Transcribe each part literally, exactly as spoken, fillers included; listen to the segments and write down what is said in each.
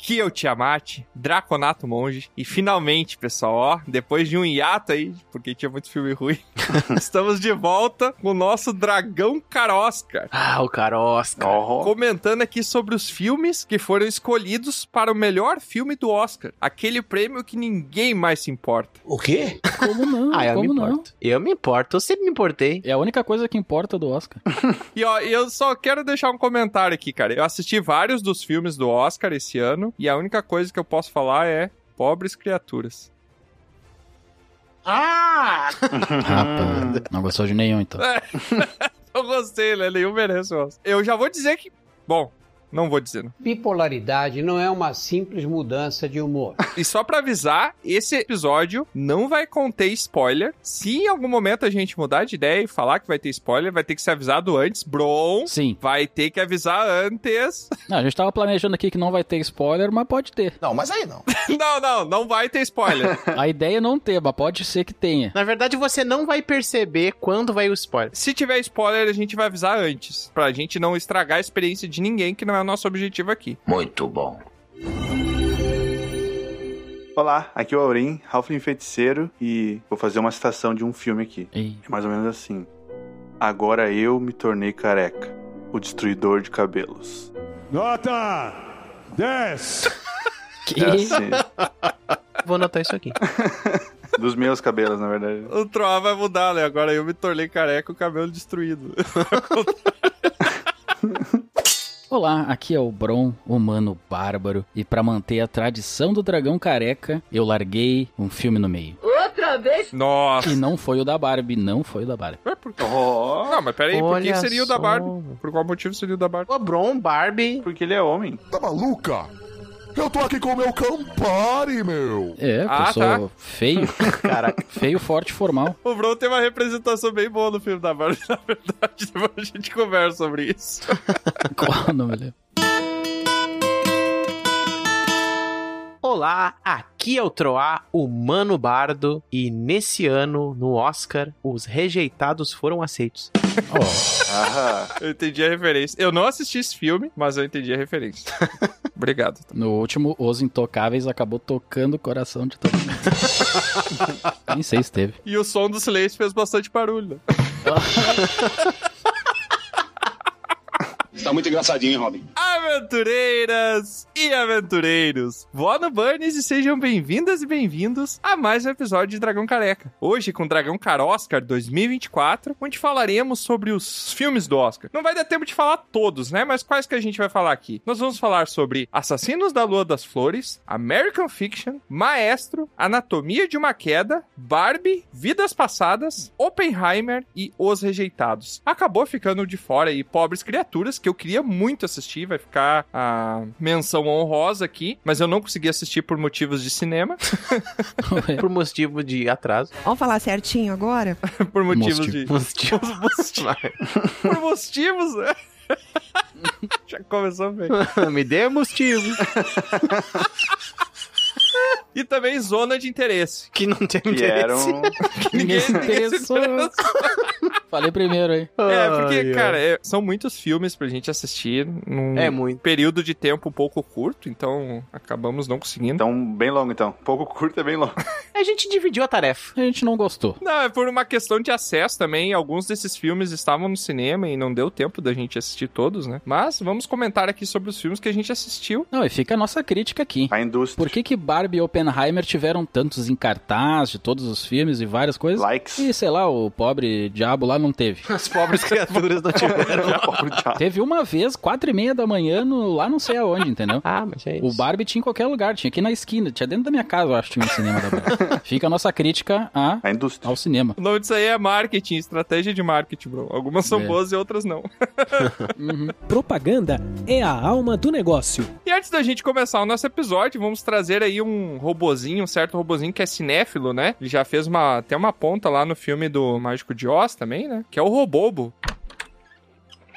Aqui é o Tiamat, Draconato Monge, e finalmente, pessoal, ó, depois de um hiato aí, porque tinha muito filme ruim, estamos de volta com o nosso Dragão Carosca. Ah, o Carosca. Oh. Comentando aqui sobre os filmes que foram escolhidos para o melhor filme do Oscar, aquele prêmio que ninguém mais se importa. O quê? Como não? Ah, eu Como me não? importo. Eu me importo, eu sempre me importei. É a única coisa que importa do Oscar. E ó, eu só quero deixar um comentário aqui, cara. Eu assisti vários dos filmes do Oscar esse ano, e a única coisa que eu posso falar é pobres criaturas. Ah! Rapaz, não gostou de nenhum, então. Eu gostei, né? Nenhum merece o Oscar. Eu já vou dizer que... Bom, não vou dizer, não. Bipolaridade não é uma simples mudança de humor. E só pra avisar, esse episódio não vai conter spoiler. Se em algum momento a gente mudar de ideia e falar que vai ter spoiler, vai ter que ser avisado antes. Bron, Sim. vai ter que avisar antes. Não, a gente tava planejando aqui que não vai ter spoiler, mas pode ter. Não, mas aí não. Não, não, não vai ter spoiler. A ideia é não ter, mas pode ser que tenha. Na verdade, você não vai perceber quando vai o spoiler. Se tiver spoiler, a gente vai avisar antes. Pra gente não estragar a experiência de ninguém, que não é o nosso objetivo aqui. Muito bom. Olá, aqui é o Aurim, Halfling Feiticeiro, e vou fazer uma citação de um filme aqui. Ei. É mais ou menos assim. Agora eu me tornei careca, o destruidor de cabelos. Nota dez! Que... É assim, Vou anotar isso aqui. dos meus cabelos, na verdade. O Troá vai mudar, né? Agora eu me tornei careca, o cabelo destruído. Olá, aqui é o Bron, humano bárbaro, e pra manter a tradição do dragão careca, eu larguei um filme no meio. Outra vez? Nossa. E não foi o da Barbie, não foi o da Barbie. Ué, por... oh. Não, mas peraí, por que Olha seria o da só. Barbie? Por qual motivo seria o da Barbie? O Bron, Barbie... Porque ele é homem. Tá maluca? Eu tô aqui com o meu Campari, meu. É, porque Ah, eu sou tá. feio. Caraca, feio, forte, formal. O Bron tem uma representação bem boa no filme da Barbie, na verdade. Depois a gente conversa sobre isso. Qual o nome dele? Olá, aqui é o Troá, humano bardo, e nesse ano, no Oscar, os rejeitados foram aceitos. Oh, Ah, Eu entendi a referência. Eu não assisti esse filme, mas eu entendi a referência. Obrigado. no último, Os Intocáveis acabou tocando o coração de todo mundo. Nem sei se teve. E o som do silêncio fez bastante barulho, né? Tá muito engraçadinho, hein, Robin? Aventureiras e aventureiros, voa no Burns e sejam bem-vindas e bem-vindos a mais um episódio de Dragão Careca. Hoje com Dragão Caroscar dois mil e vinte e quatro, onde falaremos sobre os filmes do Oscar. Não vai dar tempo de falar todos, né? Mas quais que a gente vai falar aqui? Nós vamos falar sobre Assassinos da Lua das Flores, American Fiction, Maestro, Anatomia de uma Queda, Barbie, Vidas Passadas, Oppenheimer e Os Rejeitados. Acabou ficando de fora aí Pobres Criaturas, que eu queria muito assistir, vai ficar a menção honrosa aqui, mas eu não consegui assistir por motivos de cinema, Por motivo de atraso. Vamos falar certinho agora? por motivos Motivo. de... Motivo. Por motivos, né? Já começou bem. Me dê motivo. E também Zona de Interesse. Que não tem que interesse. era um... Ninguém se ninguém se interessou. interessou. Falei primeiro aí. É, porque, Ai, ai. cara, é- são muitos filmes pra gente assistir num É muito. período de tempo um pouco curto, então acabamos não conseguindo. Então, bem longo, então. Pouco curto é bem longo. A gente dividiu a tarefa. A gente não gostou. Não, é por uma questão de acesso também. Alguns desses filmes estavam no cinema e não deu tempo da gente assistir todos, né? Mas vamos comentar aqui sobre os filmes que a gente assistiu. Não, e fica a nossa crítica aqui. A indústria. Por que que Barbie e Oppenheimer tiveram tantos em cartaz de todos os filmes e várias coisas? Likes. E, sei lá, o pobre diabo lá não teve. As pobres criaturas não tiveram. Pobre diabo. Teve uma vez, quatro e meia da manhã, no, lá não sei aonde, entendeu? Ah, mas é isso. O Barbie tinha em qualquer lugar, tinha aqui na esquina, tinha dentro da minha casa, eu acho, tinha um cinema da Barbie. Fica a nossa crítica a, A indústria. ao cinema. O nome disso aí é marketing, estratégia de marketing, bro. Algumas são É. boas e outras não. Uhum. Propaganda é a alma do negócio. E antes da gente começar o nosso episódio, vamos trazer aí um robozinho, um certo robozinho que é cinéfilo, né? Ele já fez uma, até uma ponta lá no filme do Mágico de Oz também, né? Que é o Robobo.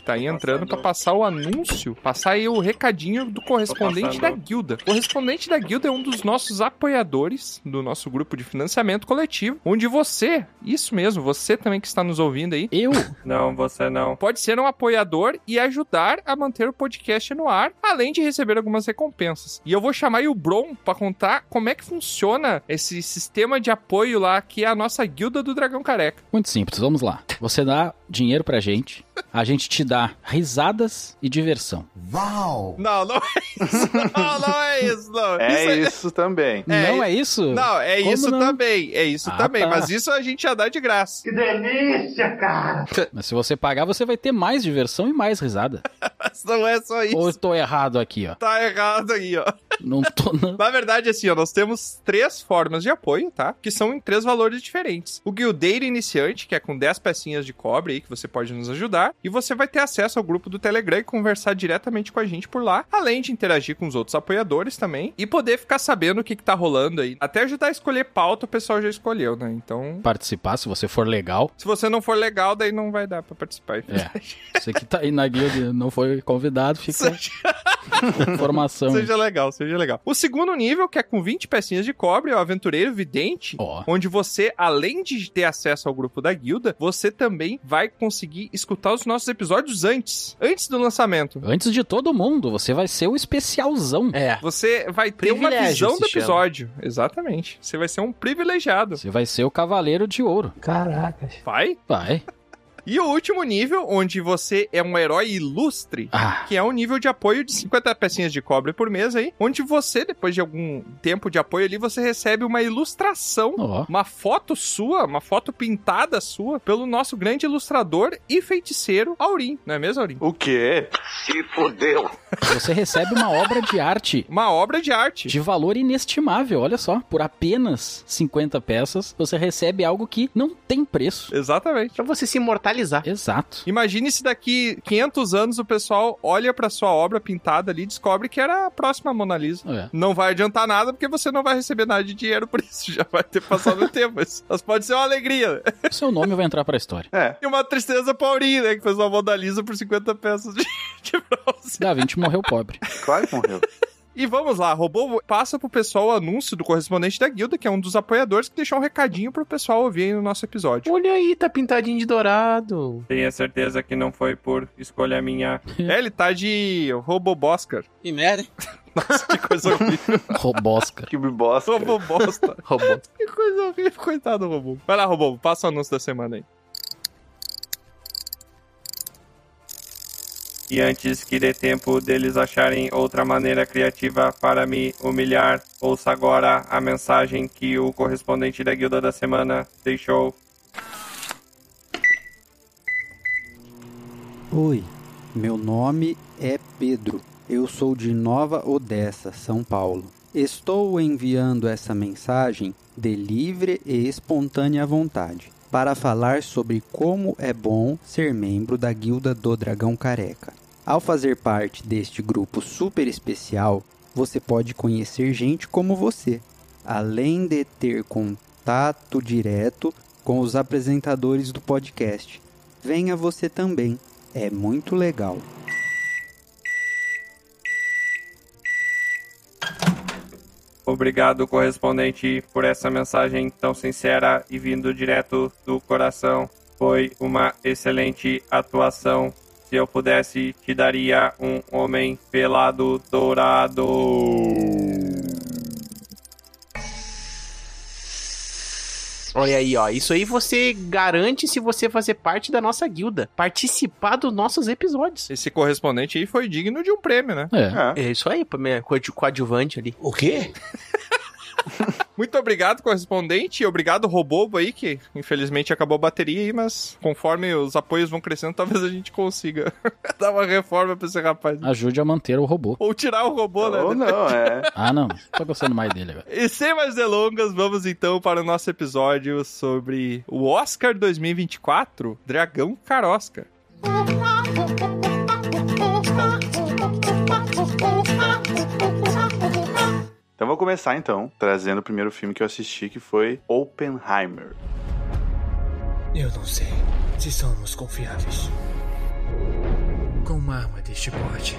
que tá aí entrando pra passar o anúncio, passar aí o recadinho do correspondente da guilda. O correspondente da guilda é um dos nossos apoiadores do nosso grupo de financiamento coletivo, onde você, isso mesmo, você também que está nos ouvindo aí. Eu? Não, você não. Pode ser um apoiador e ajudar a manter o podcast no ar, além de receber algumas recompensas. E eu vou chamar aí o Bron pra contar como é que funciona esse sistema de apoio lá, que é a nossa guilda do Dragão Careca. Muito simples, vamos lá. Você dá dinheiro pra gente, a gente te dá risadas e diversão. Uau! Não, não é isso. Não, não é isso, não. É isso, isso também. É, não é isso? Não, é Como isso não? também. É isso Ah, também. tá. Mas isso a gente já dá de graça. Que delícia, cara! Mas se você pagar, você vai ter mais diversão e mais risada. Mas não é só isso. Ou eu tô errado aqui, ó? Tá errado aí, ó. Não tô... Não. Na verdade, assim, ó, nós temos três formas de apoio, tá? Que são em três valores diferentes. O Guildeiro Iniciante, que é com dez pecinhas de cobre aí, que você pode nos ajudar. E você vai ter acesso ao grupo do Telegram e conversar diretamente com a gente por lá. Além de interagir com os outros apoiadores também. E poder ficar sabendo o que, que tá rolando aí. Até ajudar a escolher pauta, o pessoal já escolheu, né? Então... Participar, se você for legal. Se você não for legal, daí não vai dar pra participar. É. Você que tá aí na guilda e não foi convidado, fica Seja... informação. Seja legal, seja legal. O segundo nível, que é com vinte pecinhas de cobre, é o Aventureiro Vidente, Ó. onde você, além de ter acesso ao grupo da guilda, você também vai conseguir escutar os nossos episódios antes, antes do lançamento. Antes de todo mundo, você vai ser o especialzão. É. Você vai ter uma Privilégio visão do se chama. episódio. Exatamente. Você vai ser um privilegiado. Você vai ser o cavaleiro de ouro. Caracas. Vai? Vai. E o último nível, onde você é um herói ilustre, Ah, que é um nível de apoio de cinquenta pecinhas de cobre por mês aí, onde você, depois de algum tempo de apoio ali, você recebe uma ilustração, ó. uma foto sua, uma foto pintada sua, pelo nosso grande ilustrador e feiticeiro Aurim. Não é mesmo, Aurim? O quê? Se fodeu! Você recebe uma obra de arte Uma obra de arte. de valor inestimável, olha só. Por apenas cinquenta peças, você recebe algo que não tem preço. Exatamente. Pra você se imortalizar. Exato. Imagine se daqui quinhentos anos o pessoal olha pra sua obra pintada ali e descobre que era a próxima Mona Lisa. É. Não vai adiantar nada porque você não vai receber nada de dinheiro por isso. Já vai ter passado o tempo. Mas mas pode ser uma alegria, né? O seu nome vai entrar pra história. É. E uma tristeza pro Aurim, né? Que fez uma Mona Lisa por cinquenta peças de, de bronze. Da Vinci morreu pobre. Claro que morreu. E vamos lá, Robô, passa pro pessoal o anúncio do correspondente da guilda, que é um dos apoiadores, que deixou um recadinho pro pessoal ouvir aí no nosso episódio. Olha aí, tá pintadinho de dourado. Tenha certeza que não foi por escolha minha. É, ele tá de Roboboscar. Que merda, hein? Nossa, que coisa horrível. Robosca. Que bosta. Robobosta. Robô. Que coisa horrível, coitado do Robô. Vai lá, Robô, passa o anúncio da semana aí. E antes que dê tempo deles acharem outra maneira criativa para me humilhar, ouça agora a mensagem que o correspondente da Guilda da Semana deixou. Oi, meu nome é Pedro. Eu sou de Nova Odessa, São Paulo. Estou enviando essa mensagem de livre e espontânea vontade para falar sobre como é bom ser membro da Guilda do Dragão Careca. Ao fazer parte deste grupo super especial, você pode conhecer gente como você, além de ter contato direto com os apresentadores do podcast. Venha você também, é muito legal. Obrigado, correspondente, por essa mensagem tão sincera e vindo direto do coração. Foi uma excelente atuação. Se eu pudesse, te daria um homem pelado dourado. Olha aí, ó. Isso aí você garante se você fazer parte da nossa guilda. Participar dos nossos episódios. Esse correspondente aí foi digno de um prêmio, né? É. É isso aí, pra minha coadju- coadjuvante ali. O quê? Muito obrigado, correspondente, e obrigado, Robobo aí, que infelizmente acabou a bateria aí, mas conforme os apoios vão crescendo, talvez a gente consiga dar uma reforma pra esse rapaz. Ajude a manter o robô. Ou tirar o robô, né? Ou não, é. Ah, não. Tô gostando mais dele agora. E sem mais delongas, vamos então para o nosso episódio sobre o Oscar dois mil e vinte e quatro, Dragão Carosca. Então vou começar então, trazendo o primeiro filme que eu assisti, que foi Oppenheimer. Eu não sei se somos confiáveis. com uma arma deste porte.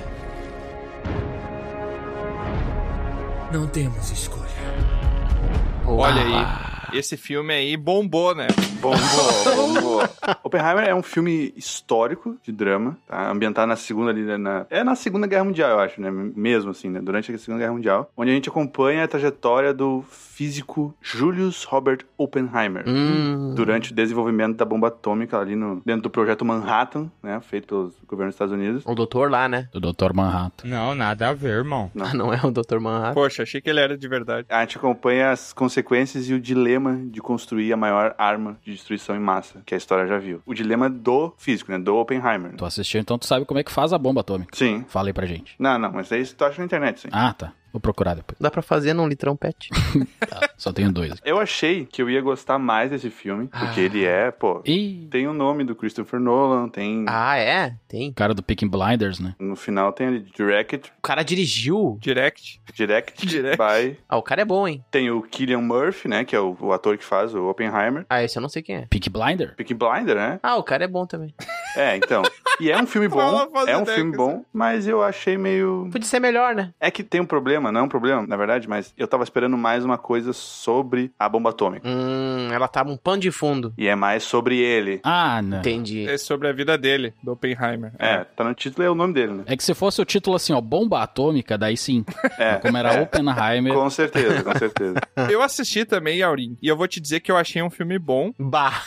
Não temos escolha. Olha aí, esse filme aí bombou, né? Bombou, bombou. Oppenheimer é um filme histórico de drama, tá? Ambientado na segunda ali, na... É na Segunda Guerra Mundial, eu acho, né? Mesmo assim, né? Durante a Segunda Guerra Mundial. Onde a gente acompanha a trajetória do físico Julius Robert Oppenheimer. Hum. Durante o desenvolvimento da bomba atômica ali no... dentro do projeto Manhattan, né? Feito pelo governo dos Estados Unidos. O doutor lá, né? Do doutor Manhattan. Não, nada a ver, irmão. Não. Ah, não é o doutor Manhattan. Poxa, achei que ele era de verdade. A gente acompanha as consequências e o dilema de construir a maior arma de destruição em massa, que a história já viu. O dilema do físico, né? Do Oppenheimer. Tu assistiu, então tu sabe como é que faz a bomba atômica. Sim. Fala aí pra gente. Não, não, mas aí tu acha na internet, sim. Ah, tá. Vou procurar depois. Dá pra fazer num litrão pet. Tá, só tenho dois. Eu achei que eu ia gostar mais desse filme, porque Ah. ele é, pô... E Tem o nome do Christopher Nolan, tem... Ah, é? Tem. o cara do Peaky Blinders, né? No final tem ali Direct, O cara dirigiu. Direct. Direct, Direct. by... Ah, o cara é bom, hein? Tem o Cillian Murphy, né, que é o, o ator que faz o Oppenheimer. Ah, esse eu não sei quem é. Peaky Blinder? Peaky Blinder, né? Ah, o cara é bom também. É, então. E é um filme bom, Fala, faz é um ideia filme que bom, mas eu achei meio... Podia ser melhor, né? É que tem um problema, não é um problema, na verdade, mas eu tava esperando mais uma coisa sobre a bomba atômica. Hum, ela tava um pano de fundo. E é mais sobre ele. Ah, não. Entendi. É sobre a vida dele, do Oppenheimer. É, tá no título, é o nome dele, né? É que se fosse o título assim, ó, bomba atômica, daí sim. É. Como era é. Oppenheimer. Com certeza, com certeza. Eu assisti também, Aurim, e eu vou te dizer que eu achei um filme bom. Bah.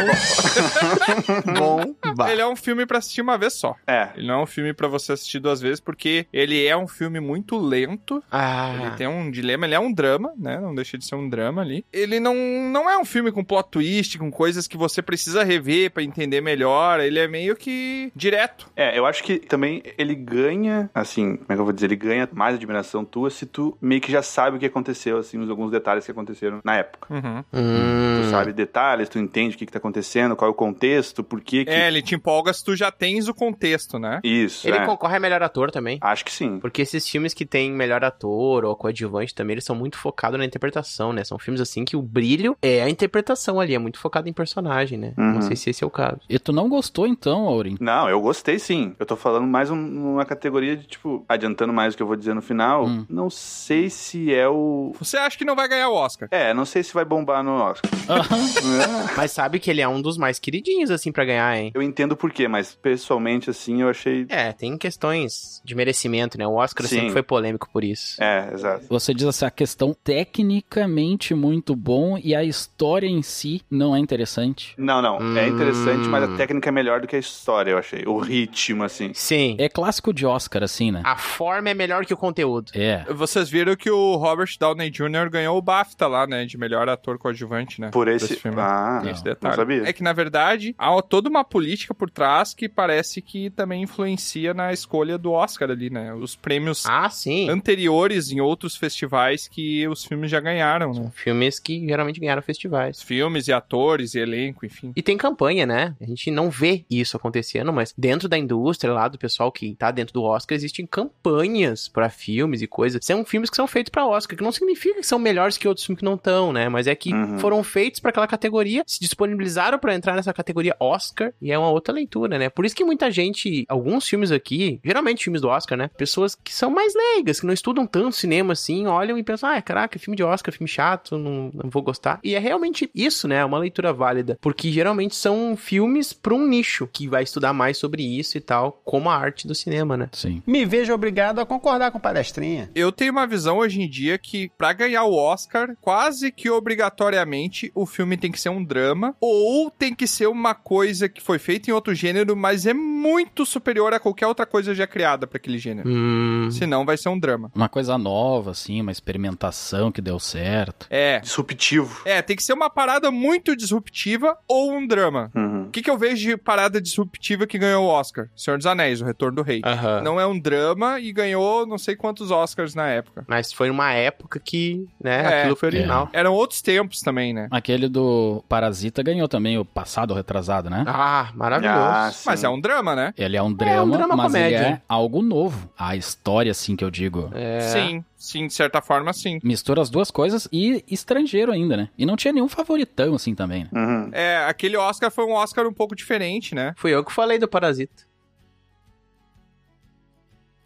Bom. Bah. Ele é um filme pra assistir uma vez só. É. Ele não é um filme pra você assistir duas vezes, porque ele é um filme muito lento. Ah. Ele tem um dilema, ele é um drama, né? Não deixa de ser um drama ali. Ele não, não é um filme com plot twist, com coisas que você precisa rever pra entender melhor. Ele é meio que direto. É, eu acho que também ele ganha, assim, como é que eu vou dizer? Ele ganha mais admiração tua se tu meio que já sabe o que aconteceu, assim, os alguns detalhes que aconteceram na época. Uhum. Hum. Tu sabe detalhes, tu entende o que que tá acontecendo, qual é o contexto, por que que... É, ele te empolga se tu já tens o contexto, né? Isso, Ele é. concorre a melhor ator também. Acho que sim. Porque esses filmes que tem melhor ator ou coadjuvante também, eles são muito focados na interpretação, né? São filmes assim que o brilho é a interpretação ali, é muito focado em personagem, né? Uhum. Não sei se esse é o caso. E tu não gostou então, Aurim? Não, eu gostei sim. Eu tô falando mais um, uma categoria de, tipo, adiantando mais o que eu vou dizer no final, Hum. não sei se é o... Você acha que não vai ganhar o Oscar? É, não sei se vai bombar no Oscar. É. Mas sabe que ele é um dos mais queridinhos, assim, pra ganhar, hein? Eu entendo por quê, mas pessoalmente, assim, eu achei... É, tem questões de merecimento, né? O Oscar Sim. sempre foi polêmico por isso. É, exato. Você diz assim, a questão tecnicamente muito bom e a história em si não é interessante. Não, não. Hum. É interessante, mas a técnica é melhor do que a história, eu achei. O ritmo, assim. Sim. É clássico de Oscar, assim, né? A forma é melhor que o conteúdo. É. Vocês viram que o Robert Downey Júnior ganhou o BAFTA lá, né? De melhor ator coadjuvante, né? Por esse... desse filme. Ah, Esse não, detalhe. não sabia. É que, na verdade, há toda uma política por trás que parece que também influencia na escolha do Oscar ali, né? Os prêmios Ah, sim. anteriores em outros festivais que os filmes já ganharam, né? Filmes que geralmente ganharam festivais. Os filmes e atores e elenco, enfim. E tem campanha, né? A gente não vê isso acontecendo, mas dentro da indústria lá, do pessoal que tá dentro do Oscar, existem campanhas pra filmes e coisas. São filmes que são feitos pra Oscar, que não significa que são melhores que outros filmes que não estão, né? Mas é que Uhum. foram feitos pra aquela categoria, se disponibilizaram pra entrar nessa categoria Oscar, e é uma outra leitura, né? Por isso que muita gente, alguns filmes aqui, geralmente filmes do Oscar, né? Pessoas que são mais leigas, que não estudam tanto cinema assim, olham e pensam, ah, caraca, filme de Oscar, filme chato, não, não vou gostar. E é realmente isso, né? É uma leitura válida, porque geralmente são filmes pra um nicho, que vai estudar mais sobre isso e tal, como a arte do cinema, né? Sim. Me vejo obrigado a concordar com o palestrinha. Eu tenho uma visão hoje em dia que, pra ganhar o Oscar, quase que obrigatoriamente o filme tem que ser um drama, ou tem que ser uma coisa que foi feita em outro gênero, mas é muito superior a qualquer outra coisa já criada pra aquele gênero. Hum... Senão vai ser um drama. Uma coisa nova, assim, uma experimentação que deu certo. É. Disruptivo. É, tem que ser uma parada muito disruptiva ou um drama. Uhum. O que, que eu vejo de parada disruptiva que ganhou o Oscar? Senhor dos Anéis, O Retorno do Rei. Aham. Não é um drama e ganhou não sei quantos Oscars na época. Mas foi uma época que, né, É. aquilo foi original. Eram outros tempos também, né? Aquele do Parasita ganhou também o passado retrasado, né? Ah, maravilhoso. Ah, sim. Mas é um drama, né? Ele é um drama, drama mas comédia. ele é algo novo. A história, assim, que eu digo. É. Sim, sim, de certa forma, sim. Mistura as duas coisas e estrangeiro ainda, né? E não tinha nenhum favoritão, assim, também, né? Uhum. É, aquele Oscar foi um Oscar um pouco diferente, né? Fui eu que falei do Parasita.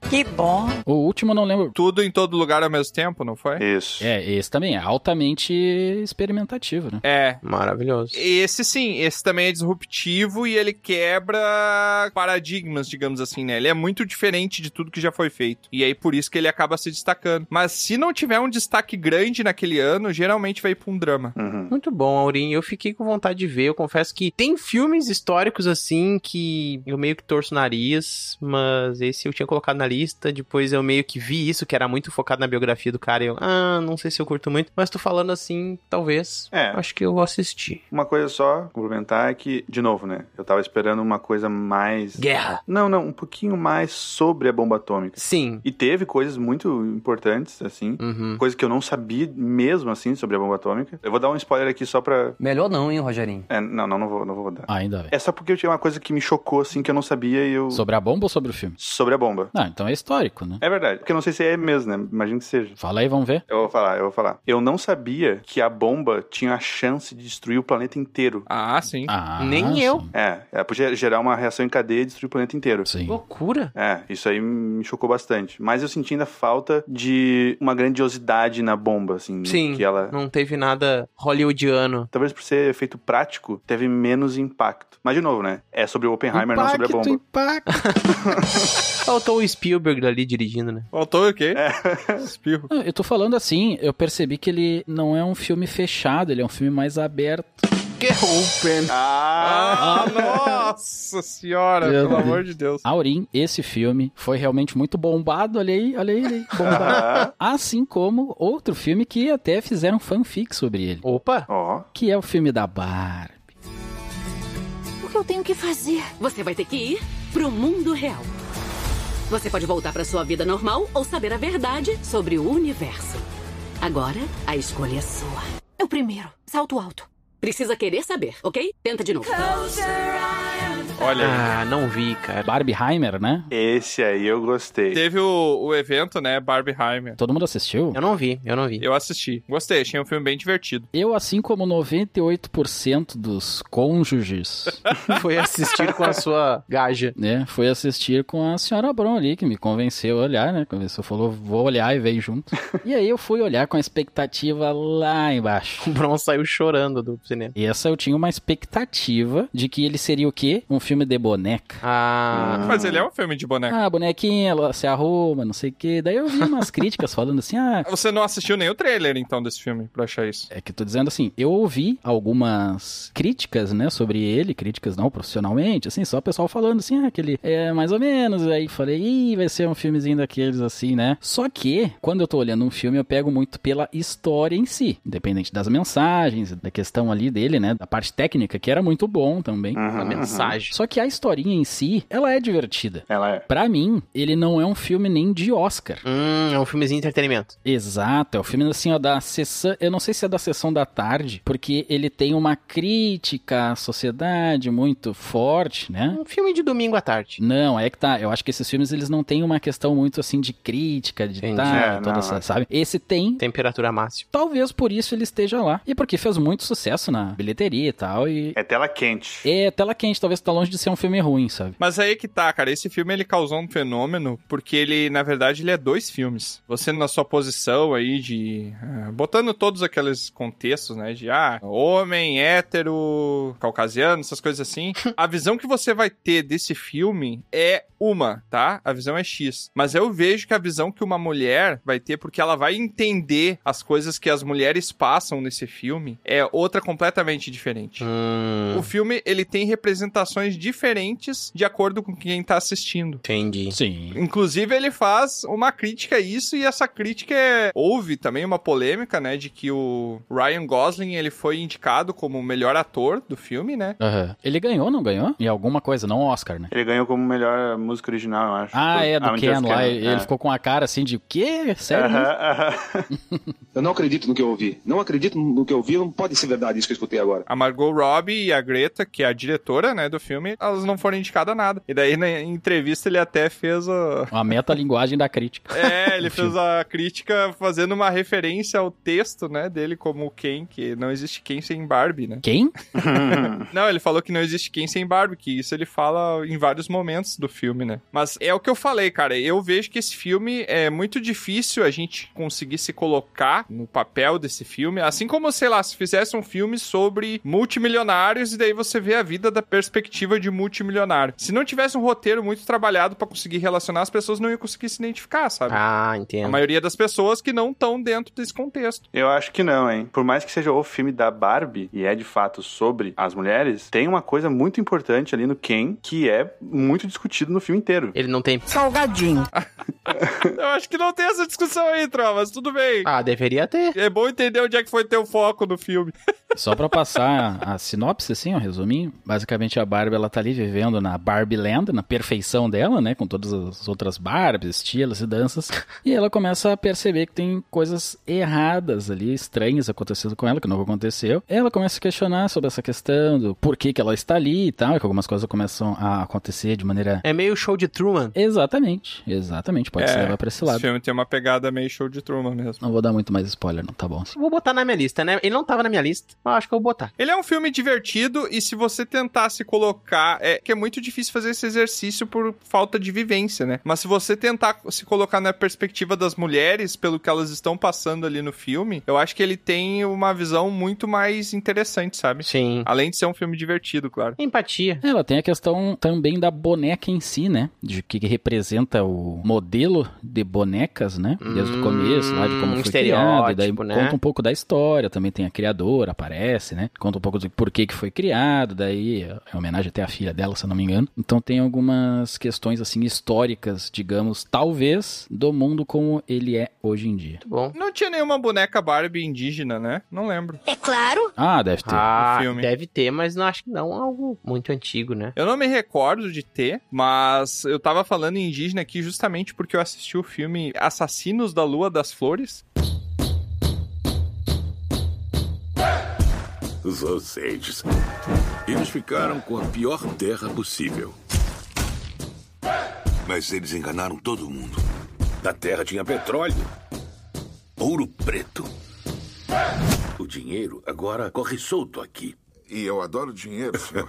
Que bom. O último eu não lembro. Tudo em todo lugar ao mesmo tempo, não foi? Isso. É, esse também é altamente experimentativo, né? É. Maravilhoso. Esse sim, esse também é disruptivo e ele quebra paradigmas, digamos assim, né? Ele é muito diferente de tudo que já foi feito. E aí por isso que ele acaba se destacando. Mas se não tiver um destaque grande naquele ano, geralmente vai pra um drama. Uhum. Muito bom, Aurinho. Eu fiquei com vontade de ver. Eu confesso que tem filmes históricos assim que eu meio que torço o nariz, mas esse eu tinha colocado na lista. Depois eu meio que vi isso, que era muito focado na biografia do cara. E eu, ah, não sei se eu curto muito. Mas tô falando assim, talvez. É. Acho que eu vou assistir. Uma coisa só, complementar, é que, de novo, né? Eu tava esperando uma coisa mais... Guerra. Não, não, um pouquinho mais sobre a bomba atômica. Sim. E teve coisas muito importantes, assim. Uhum. Coisas que eu não sabia mesmo, assim, sobre a bomba atômica. Eu vou dar um spoiler aqui só pra... Melhor não, hein, Rogerinho? É, não, não, não vou, não vou dar. Ah, ainda bem. É só porque eu tinha uma coisa que me chocou, assim, que eu não sabia e eu... Sobre a bomba ou sobre o filme? Sobre a bomba. Ah, então é histórico, né? É verdade. Porque eu não sei se é mesmo, né? Imagino que seja. Fala aí, vamos ver. Eu vou falar, eu vou falar. Eu não sabia que a bomba tinha a chance de destruir o planeta inteiro. Ah, sim. Ah, Nem eu. sim. É, é, podia gerar uma reação em cadeia e destruir o planeta inteiro. Sim. Loucura. É, isso aí me chocou bastante. Mas eu senti ainda falta de uma grandiosidade na bomba, assim. Sim, Que ela... não teve nada hollywoodiano. Talvez por ser efeito prático, teve menos impacto. Mas, de novo, né? É sobre o Oppenheimer, não sobre a bomba. Impacto. Faltou o Spielberg ali dirigindo, né? Faltou o quê? É. Espirro. Não, eu tô falando assim, eu percebi que ele não é um filme fechado, ele é um filme mais aberto. Que open. Ah! Ah, nossa senhora, Meu pelo Deus. amor de Deus. Aurim, esse filme foi realmente muito bombado, olha aí, olha aí, olha aí, bombado. Assim como outro filme que até fizeram fanfic sobre ele, Opa. Ó. que é o filme da Barbie. O que eu tenho que fazer? Você vai ter que ir pro mundo real. Você pode voltar pra sua vida normal ou saber a verdade sobre o universo. Agora, a escolha é sua. É o primeiro. Salto alto. Precisa querer saber, ok? Tenta de novo. Olha aí. Ah, não vi, cara. Barbieheimer, né? Esse aí eu gostei. Teve o, o evento, né, Barbieheimer. Todo mundo assistiu? Eu não vi, eu não vi. Eu assisti. Gostei, achei um filme bem divertido. Eu, assim como noventa e oito por cento dos cônjuges, Foi assistir com a sua gaja. né, foi assistir com a senhora Bron ali, que me convenceu a olhar, né? Convenceu, falou, vou olhar e veio junto. E aí eu fui olhar com a expectativa lá embaixo. O Bron saiu chorando do cinema. E essa eu tinha uma expectativa de que ele seria o quê? Um filme de boneca. Ah. Mas ele é um filme de boneca. Ah, bonequinha, ela se arruma, não sei o quê. Daí eu vi umas críticas falando assim, ah... Você não assistiu nem o trailer, então, desse filme, pra achar isso? É que eu tô dizendo assim, eu ouvi algumas críticas, né, sobre ele, críticas não profissionalmente, assim, só o pessoal falando assim, ah, que ele é mais ou menos, aí falei, ih, vai ser um filmezinho daqueles assim, né? Só que, quando eu tô olhando um filme, eu pego muito pela história em si, independente das mensagens, da questão ali dele, né, da parte técnica, que era muito bom também, Uhum, A mensagem. só que a historinha em si, ela é divertida. Ela é. Pra mim, ele não é um filme nem de Oscar. Hum, é um filmezinho de entretenimento. Exato, é o filme assim, ó, da sessão, eu não sei se é da sessão da tarde, porque ele tem uma crítica à sociedade muito forte, né? Um filme de domingo à tarde. Não, é que tá, eu acho que esses filmes, eles não têm uma questão muito assim de crítica, de Entendi. tá, É, toda não, essa, é. sabe? Esse tem, Temperatura máxima. talvez por isso ele esteja lá, e porque fez muito sucesso na bilheteria e tal, e É tela quente. é tela quente, talvez tá longe de ser um filme ruim, sabe? Mas aí que tá, cara, esse filme ele causou um fenômeno, porque ele, na verdade, ele é dois filmes. Você na sua posição aí de... ah, botando todos aqueles contextos, né, de, ah, homem, hétero, caucasiano, essas coisas assim, a visão que você vai ter desse filme é uma, tá? A visão é X. Mas eu vejo que a visão que uma mulher vai ter, porque ela vai entender as coisas que as mulheres passam nesse filme, é outra completamente diferente. Hum, O filme, ele tem representações diferentes de acordo com quem tá assistindo. entendi. Sim. Inclusive, ele faz uma crítica a isso, e essa crítica é... Houve também uma polêmica, né, de que o Ryan Gosling, ele foi indicado como o melhor ator do filme, né? Aham. Ele ganhou, não ganhou? Em alguma coisa, não Oscar, né? Ele ganhou como melhor música original, eu acho. Ah, é, do Ah, Ken Just lá. Ken, Ele é. ficou com a cara assim de, o quê? Sério? mesmo? Aham, aham. Eu não acredito no que eu ouvi. Não acredito no que eu ouvi. Não pode ser verdade isso que eu escutei agora. A Margot Robbie e a Greta, que é a diretora, né, do filme, filme, elas não foram indicadas a nada. E daí, na entrevista, ele até fez a... Uma metalinguagem da crítica. É, ele fez a crítica fazendo uma referência ao texto, né, dele como Ken, que não existe Ken sem Barbie, né? Quem? Não, ele falou que não existe Ken sem Barbie, que isso ele fala em vários momentos do filme, né? Mas é o que eu falei, cara, eu vejo que esse filme é muito difícil a gente conseguir se colocar no papel desse filme, assim como, sei lá, se fizesse um filme sobre multimilionários e daí você vê a vida da perspectiva de multimilionário. Se não tivesse um roteiro muito trabalhado pra conseguir relacionar, as pessoas não iam conseguir se identificar, sabe? Ah, entendo. A maioria das pessoas que não estão dentro desse contexto. Eu acho que não, hein? Por mais que seja o filme da Barbie, e é de fato sobre as mulheres, tem uma coisa muito importante ali no Ken, que é muito discutido no filme inteiro. Ele não tem... Salgadinho. Eu acho que não tem essa discussão aí, Tro, mas tudo bem. Ah, deveria ter. É bom entender onde é que foi teu foco no filme. Só pra passar a sinopse, assim, um resuminho. Basicamente, a Barbie, ela tá ali vivendo na Barbie Land, na perfeição dela, né? Com todas as outras Barbies, estilos e danças. E ela começa a perceber que tem coisas erradas ali, estranhas acontecendo com ela, que nunca aconteceu. Ela começa a questionar sobre essa questão do porquê que ela está ali e tal, e que algumas coisas começam a acontecer de maneira... É meio show de Truman. Exatamente, exatamente. Pode É, se levar pra esse lado. Esse filme tem uma pegada meio show de Truman mesmo. Não vou dar muito mais spoiler, não, tá bom. Vou botar na minha lista, né? Ele não tava na minha lista, mas acho que eu vou botar. Ele é um filme divertido e se você tentar se colocar... É que é muito difícil fazer esse exercício por falta de vivência, né? Mas se você tentar se colocar na perspectiva das mulheres, pelo que elas estão passando ali no filme, eu acho que ele tem uma visão muito mais interessante, sabe? Sim. Além de ser um filme divertido, claro. Empatia. Ela tem a questão também da boneca em si, né? De que representa o modelo de bonecas, né? Desde hum, o começo, lá de como um foi criado. E daí né? conta um pouco da história. Também tem a criadora, aparece, né? Conta um pouco do porquê que foi criado. Daí é homenagem até à filha dela, se eu não me engano. Então tem algumas questões, assim, históricas, digamos, talvez, do mundo como ele é hoje em dia. Muito bom. Não tinha nenhuma boneca Barbie indígena, né? Não lembro. É claro. Ah, deve ter. Ah, filme. deve ter, mas não acho que não algo muito antigo, né? Eu não me recordo de ter, mas eu tava falando em indígena aqui justamente porque eu assisti o filme Assassinos da Lua das Flores. Os Osage. Eles ficaram com a pior terra possível. Mas eles enganaram todo mundo. Na terra tinha petróleo, ouro preto. O dinheiro agora corre solto aqui. E eu adoro dinheiro, senhor.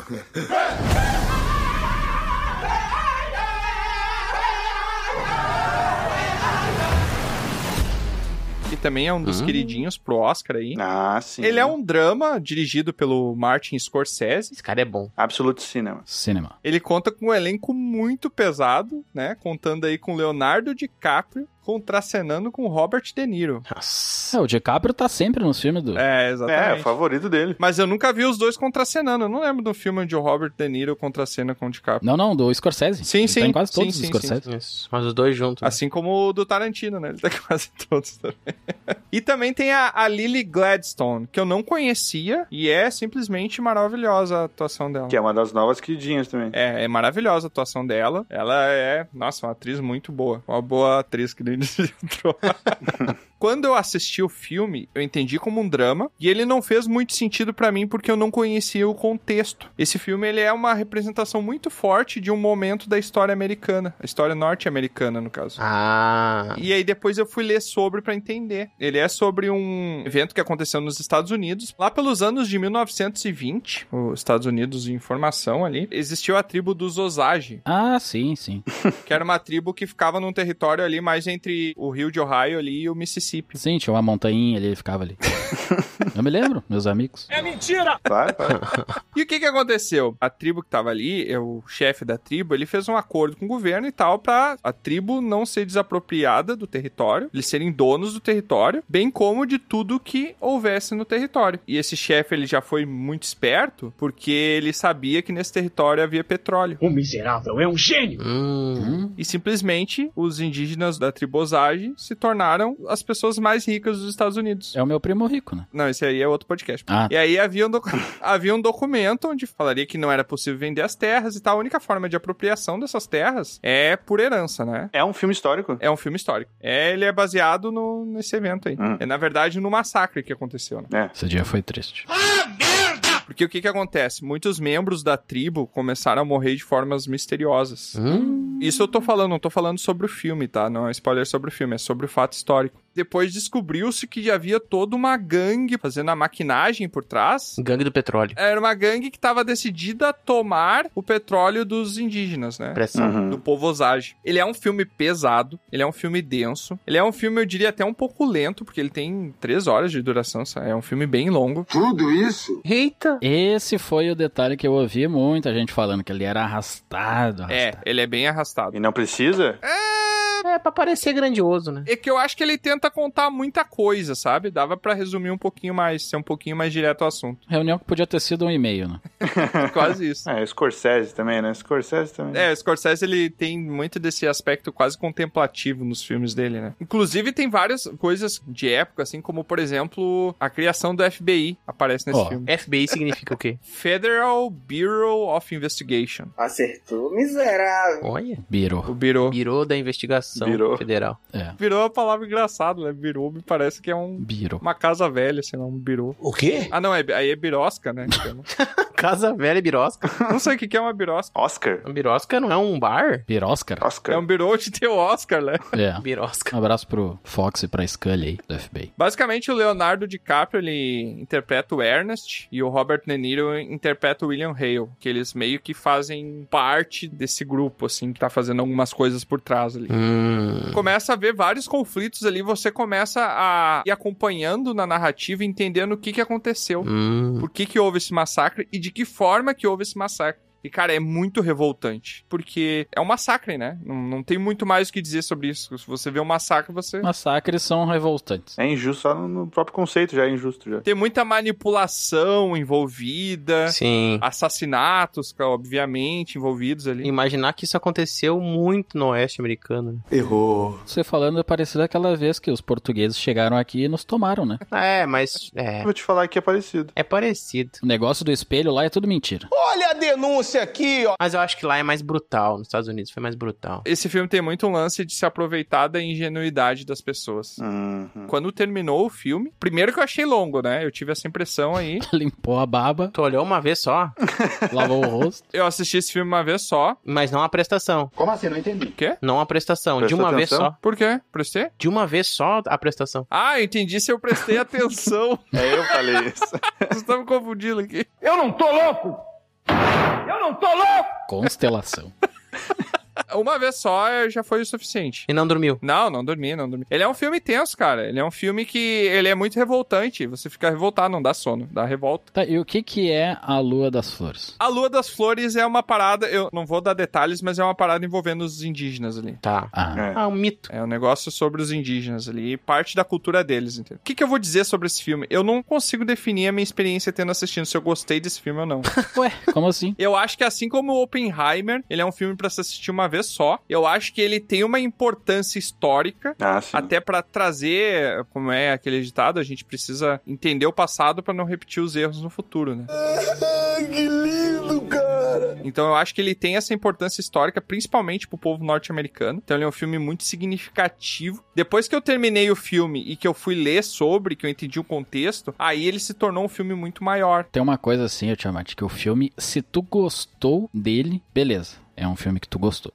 Que também é um dos Hum. queridinhos pro Oscar aí. Ah, sim. Ele é um drama dirigido pelo Martin Scorsese. Esse cara é bom. Absolute Cinema. Cinema. Ele conta com um elenco muito pesado, né? Contando aí com Leonardo DiCaprio, contracenando com Robert De Niro. Nossa. É, o DiCaprio tá sempre nos filmes do... É, É, exatamente. o favorito dele. Mas eu nunca vi os dois contracenando. Eu não lembro do filme onde o Robert De Niro contracena com o DiCaprio. Não, não, do Scorsese. Sim, Ele sim. tá em quase Sim, todos sim, os Scorsese. Isso. Mas os dois juntos. né? Assim como o do Tarantino, né? Ele tá quase todos também. E também tem a, a Lily Gladstone, que eu não conhecia e é simplesmente maravilhosa a atuação dela. Que é uma das novas queridinhas também. É, é maravilhosa a atuação dela. Ela é, nossa, uma atriz muito boa. Uma boa atriz que nem dizia o Tro. Quando eu assisti o filme, eu entendi como um drama e ele não fez muito sentido pra mim porque eu não conhecia o contexto. Esse filme, ele é uma representação muito forte de um momento da história americana, a história norte-americana, no caso. Ah. E aí depois eu fui ler sobre pra entender. Ele é sobre um evento que aconteceu nos Estados Unidos, lá pelos anos de mil novecentos e vinte, os Estados Unidos em formação ali, existiu a tribo dos Osage. Ah, sim, sim. Que era uma tribo que ficava num território ali mais entre o rio de Ohio ali e o Mississippi. Sim, tinha uma montanha ali, ele ficava ali. Eu me lembro, meus amigos. É mentira! Vai, vai. E o que que aconteceu? A tribo que tava ali, o chefe da tribo, ele fez um acordo com o governo e tal pra a tribo não ser desapropriada do território, eles serem donos do território, bem como de tudo que houvesse no território. E esse chefe, ele já foi muito esperto, porque ele sabia que nesse território havia petróleo. O miserável é um gênio! Hum. E simplesmente, os indígenas da tribo Osage se tornaram as pessoas mais ricas dos Estados Unidos. É o meu primo rico, né? Não, esse aí é outro podcast. Ah. E aí havia um, doc... havia um documento onde falaria que não era possível vender as terras e tal. A única forma de apropriação dessas terras é por herança, né? É um filme histórico. É um filme histórico. É, ele é baseado no, nesse evento aí. Hum. É, na verdade, no massacre que aconteceu, né? É. Esse dia foi triste. Ah, merda! Porque o que que acontece? Muitos membros da tribo começaram a morrer de formas misteriosas. Hum. Isso eu tô falando, não tô falando sobre o filme, tá? Não é spoiler sobre o filme, é sobre o fato histórico. Depois descobriu-se que havia toda uma gangue fazendo a maquinagem por trás. Gangue do petróleo. Era uma gangue que estava decidida a tomar o petróleo dos indígenas, né? Pressão. Uhum. Do povo Osage. Ele é um filme pesado, ele é um filme denso, ele é um filme, eu diria, até um pouco lento, porque ele tem três horas de duração, é um filme bem longo. Tudo isso? Eita! Esse foi o detalhe que eu ouvi muita gente falando, que ele era arrastado. arrastado. É, ele é bem arrastado. E não precisa? É... É, pra parecer grandioso, né? É que eu acho que ele tenta contar muita coisa, sabe? Dava pra resumir um pouquinho mais, ser um pouquinho mais direto ao assunto. Reunião que podia ter sido um e-mail, né? Quase isso. É, Scorsese também, né? Scorsese também. É, o Scorsese, ele tem muito desse aspecto quase contemplativo nos filmes dele, né? Inclusive, tem várias coisas de época, assim como, por exemplo, a criação do F B I aparece nesse oh, filme. F B I significa o quê? Federal Bureau of Investigation. Acertou, miserável. Olha. Biro. O Bureau. Bureau da Investigação Bureau. Federal. É. Virou uma palavra engraçada, né? Bureau me parece que é um... Biro. Uma casa velha, sei lá, um bureau. O quê? Ah, não, é, aí é birosca, né? Casa velha birosca. Não sei o que que é uma birosca. Oscar? Uma birosca não é um bar? Biroscar? Oscar. É um bureau de ter o Oscar, né? É. Birosca. Um abraço pro Fox e pra Scully aí, do F B I. Basicamente, o Leonardo DiCaprio, ele interpreta o Ernest e o Robert De Niro interpreta o William Hale, que eles meio que fazem parte desse grupo, assim, que tá fazendo algumas coisas por trás ali. Hum. Começa a ver vários conflitos ali, você começa a ir acompanhando na narrativa, entendendo o que que aconteceu, Hum. por que que houve esse massacre e de que forma que houve esse massacre. E, cara, é muito revoltante, porque é um massacre, né? Não, não tem muito mais o que dizer sobre isso. Se você vê um massacre, você... Massacres são revoltantes. É injusto, só no próprio conceito já é injusto. Já. Tem muita manipulação envolvida. Sim. Assassinatos, obviamente, envolvidos ali. Imaginar que isso aconteceu muito no oeste americano. Errou. Você falando é parecido aquela vez que os portugueses chegaram aqui e nos tomaram, né? É, mas... É, Vou te falar que é parecido. é parecido. O negócio do espelho lá é tudo mentira. Olha a denúncia aqui, ó. Mas eu acho que lá é mais brutal. Nos Estados Unidos foi mais brutal. Esse filme tem muito um lance de se aproveitar da ingenuidade das pessoas. Uhum. Quando terminou o filme, primeiro que eu achei longo, né? Eu tive essa impressão aí. Limpou a baba, Tu olhou uma vez só, lavou o rosto. Eu assisti esse filme uma vez só. mas não a prestação. Como assim? Não entendi. O quê? Não a prestação. Presta de uma vez atenção? só. Por quê? Prestei? De uma vez só a prestação. Ah, eu entendi se eu prestei atenção. É, eu falei isso. Vocês estão me confundindo aqui. Eu não tô louco! Eu não tô louco! Constelação. Uma vez só já foi o suficiente. E não dormiu. Não, não dormi, não dormi. Ele é um filme tenso, cara. Ele é um filme que ele é muito revoltante. Você fica revoltado, não dá sono, dá revolta. Tá, e o que que é a Lua das Flores? A Lua das Flores é uma parada, eu não vou dar detalhes, mas é uma parada envolvendo os indígenas ali. Tá. Ah, É. Ah, um mito. É um negócio sobre os indígenas ali, parte da cultura deles, entendeu? O que que eu vou dizer sobre esse filme? Eu não consigo definir a minha experiência tendo assistido, se eu gostei desse filme ou não. ué, como assim? Eu acho que assim como o Oppenheimer, ele é um filme pra se assistir uma vez só. Eu acho que ele tem uma importância histórica, Ah, sim. até pra trazer, como é aquele ditado, a gente precisa entender o passado pra não repetir os erros no futuro, né? Que lindo, cara! Então eu acho que ele tem essa importância histórica, principalmente pro povo norte-americano. Então ele é um filme muito significativo. Depois que eu terminei o filme e que eu fui ler sobre, que eu entendi o contexto, aí ele se tornou um filme muito maior. Tem uma coisa assim, eu te Tiamat, que o filme, se tu gostou dele, beleza. É um filme que tu gostou.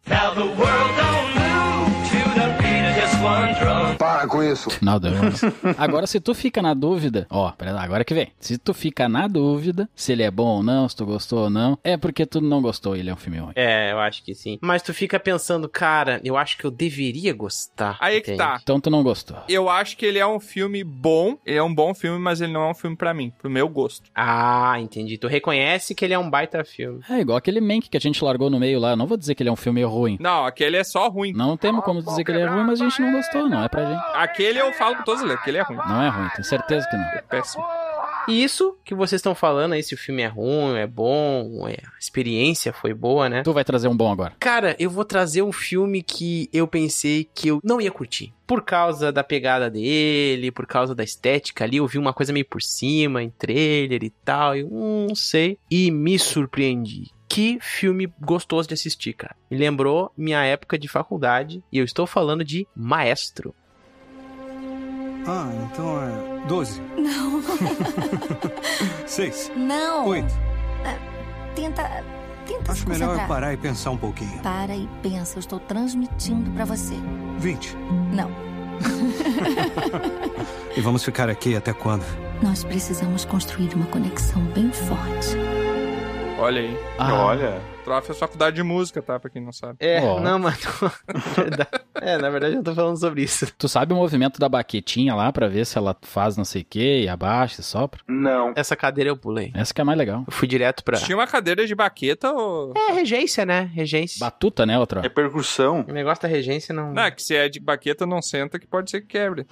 Para com isso. Não, não. Agora, se tu fica na dúvida, ó, pera lá, agora que vem. Se tu fica na dúvida se ele é bom ou não, se tu gostou ou não, é porque tu não gostou, ele é um filme ruim. É, eu acho que sim. Mas tu fica pensando, cara, eu acho que eu deveria gostar. Aí é que entende? tá. Então tu não gostou. Eu acho que ele é um filme bom, ele é um bom filme, mas ele não é um filme pra mim, pro meu gosto. Ah, entendi. Tu reconhece que ele é um baita filme. É igual aquele Mank que a gente largou no meio lá. Não vou dizer que ele é um filme ruim. Não, aquele é só ruim. Não temos como dizer que ele é ruim, mas a gente não gostou, não é pra gente. Aquele eu falo com todos eles, aquele é ruim. Não é ruim, tenho certeza que não. É péssimo. E isso que vocês estão falando aí, se o filme é ruim, é bom, é, a experiência foi boa, né? Tu vai trazer um bom agora. Cara, eu vou trazer um filme que eu pensei que eu não ia curtir. Por causa da pegada dele, por causa da estética ali, eu vi uma coisa meio por cima, em trailer e tal, e hum, não sei. E me surpreendi. Que filme gostoso de assistir, cara. Me lembrou minha época de faculdade, e eu estou falando de Maestro. Ah, então é doze. Não. Seis. Não. Oito. Uh, tenta... Tenta Acho se melhor concentrar. parar e pensar um pouquinho. Para e pensa, eu estou transmitindo pra você. Vinte. Não. E vamos ficar aqui até quando? Nós precisamos construir uma conexão bem forte. Olha aí. Ah. Olha. Trof é faculdade de música, tá? Pra quem não sabe. É, Oh. não, mano. É, na verdade eu tô falando sobre isso. Tu sabe o movimento da baquetinha lá pra ver se ela faz não sei o que e abaixa e sopra? Não. Essa cadeira eu pulei. Essa que é mais legal. Eu fui direto pra... Tinha uma cadeira de baqueta ou... É, regência, né? Regência. Batuta, né, outra? É percussão. O negócio da regência não... Não, é que se é de baqueta, não senta, que pode ser que quebre.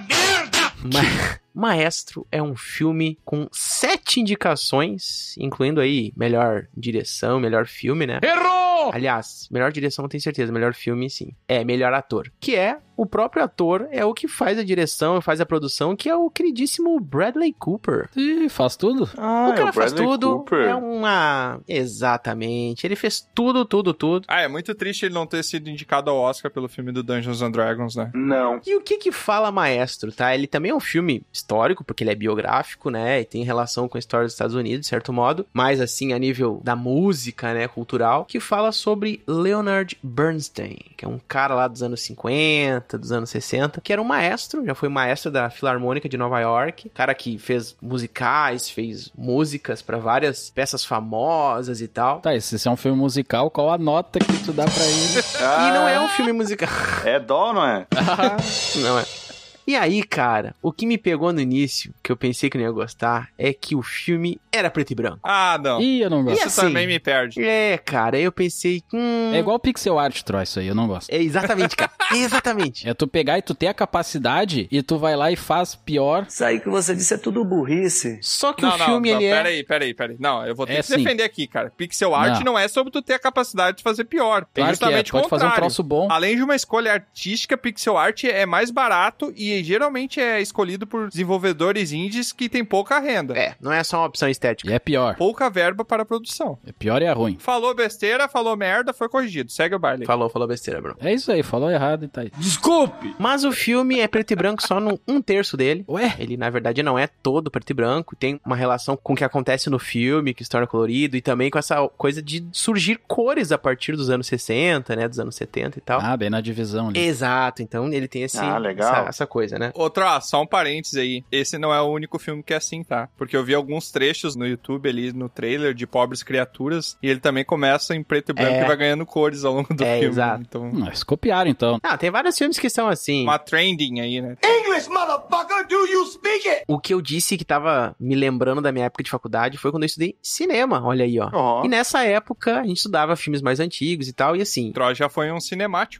Ma- Maestro é um filme com sete indicações, incluindo aí melhor direção, melhor filme, né? Errou! Aliás, melhor direção não tenho certeza, melhor filme sim. É, melhor ator. Que é, o próprio ator é o que faz a direção, faz a produção, que é o queridíssimo Bradley Cooper. Ih, faz tudo? Ah, O cara é o faz Bradley tudo, Cooper. é uma... Exatamente, ele fez tudo, tudo, tudo. Ah, é muito triste ele não ter sido indicado ao Oscar pelo filme do Dungeons and Dragons, né? Não. E o que que fala Maestro, tá? Ele também é um filme histórico, porque ele é biográfico, né? E tem relação com a história dos Estados Unidos, de certo modo. Mas, assim, a nível da música, né? Cultural. Que fala sobre Leonard Bernstein, que é um cara lá dos anos cinquenta, dos anos sessenta, que era um maestro, já foi maestro da Filarmônica de Nova York. Cara que fez musicais, fez músicas pra várias peças famosas e tal. Tá, se esse é um filme musical, qual a nota que tu dá pra ele? E não é um filme musical. É dó, não é? Não é. E aí, cara, o que me pegou no início, que eu pensei que não ia gostar, é que o filme era preto e branco. Ah, não. Ih, eu não gosto. Isso assim, também me perde. É, cara, aí eu pensei... Hum... É igual pixel art, Troy, isso aí, eu não gosto. É exatamente, cara. Exatamente. É tu pegar e tu ter a capacidade e tu vai lá e faz pior. Isso aí que você disse é tudo burrice. Só que não, o não, filme, não, ele pera é... aí, pera aí, pera aí. Não, eu vou ter É que sim. defender aqui, cara. Pixel art Não. não é sobre tu ter a capacidade de fazer pior. É Claro que é, justamente tu pode o fazer um contrário. troço bom. Além de uma escolha artística, pixel art é mais barato e geralmente é escolhido por desenvolvedores indies que tem pouca renda. É, não é só uma opção estética. E é pior. Pouca verba para a produção. É pior e é ruim. Falou besteira, falou merda, foi corrigido. Segue o baile. Falou, falou besteira, bro. É isso aí, falou errado e tá aí. Desculpe! Mas o filme é preto e branco só num um terço dele. Ué? Ele, na verdade, não é todo preto e branco. Tem uma relação com o que acontece no filme, que se torna colorido, e também com essa coisa de surgir cores a partir dos anos sessenta, né? Dos anos setenta e tal. Ah, bem na divisão ali. Exato, então ele tem esse, Ah, legal. essa, essa coisa, né? Outra, ah, só um parênteses aí. Esse não é o único filme que é assim, tá? Porque eu vi alguns trechos no YouTube ali, no trailer de Pobres Criaturas, e ele também começa em preto e branco É. e vai ganhando cores ao longo do É, filme. exato. Então, Não, eles copiaram então. Ah, tem vários filmes que são assim. uma trending aí, né? English, motherfucker, do you speak it? O que eu disse que tava me lembrando da minha época de faculdade foi quando eu estudei cinema, olha aí, ó. Ó. E nessa época a gente estudava filmes mais antigos e tal, e assim, Troy já foi um cinemático.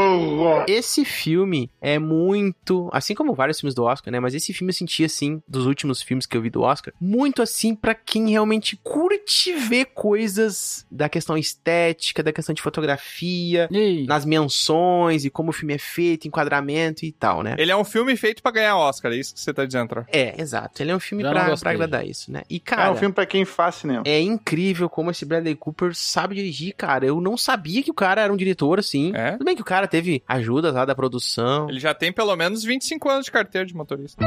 esse filme é muito, assim como vários filmes do Oscar, né, mas esse filme eu senti assim, dos últimos filmes que eu vi do Oscar, muito assim pra quem realmente curte ver coisas da questão estética, da questão de fotografia, Ih, nas menções e como o filme é feito, enquadramento e tal, né. Ele é um filme feito pra ganhar Oscar, é isso que você tá dizendo, Troy? É, exato. Ele é um filme Já não pra, gostei. pra agradar isso, né? E, É cara, um filme pra quem faz cinema. é incrível como esse Bradley Cooper sabe dirigir, cara. Eu não sabia que o cara era um diretor, assim. É? Tudo bem que o cara teve ajuda lá da produção. Ele já tem pelo menos vinte e cinco anos de carteira de motorista.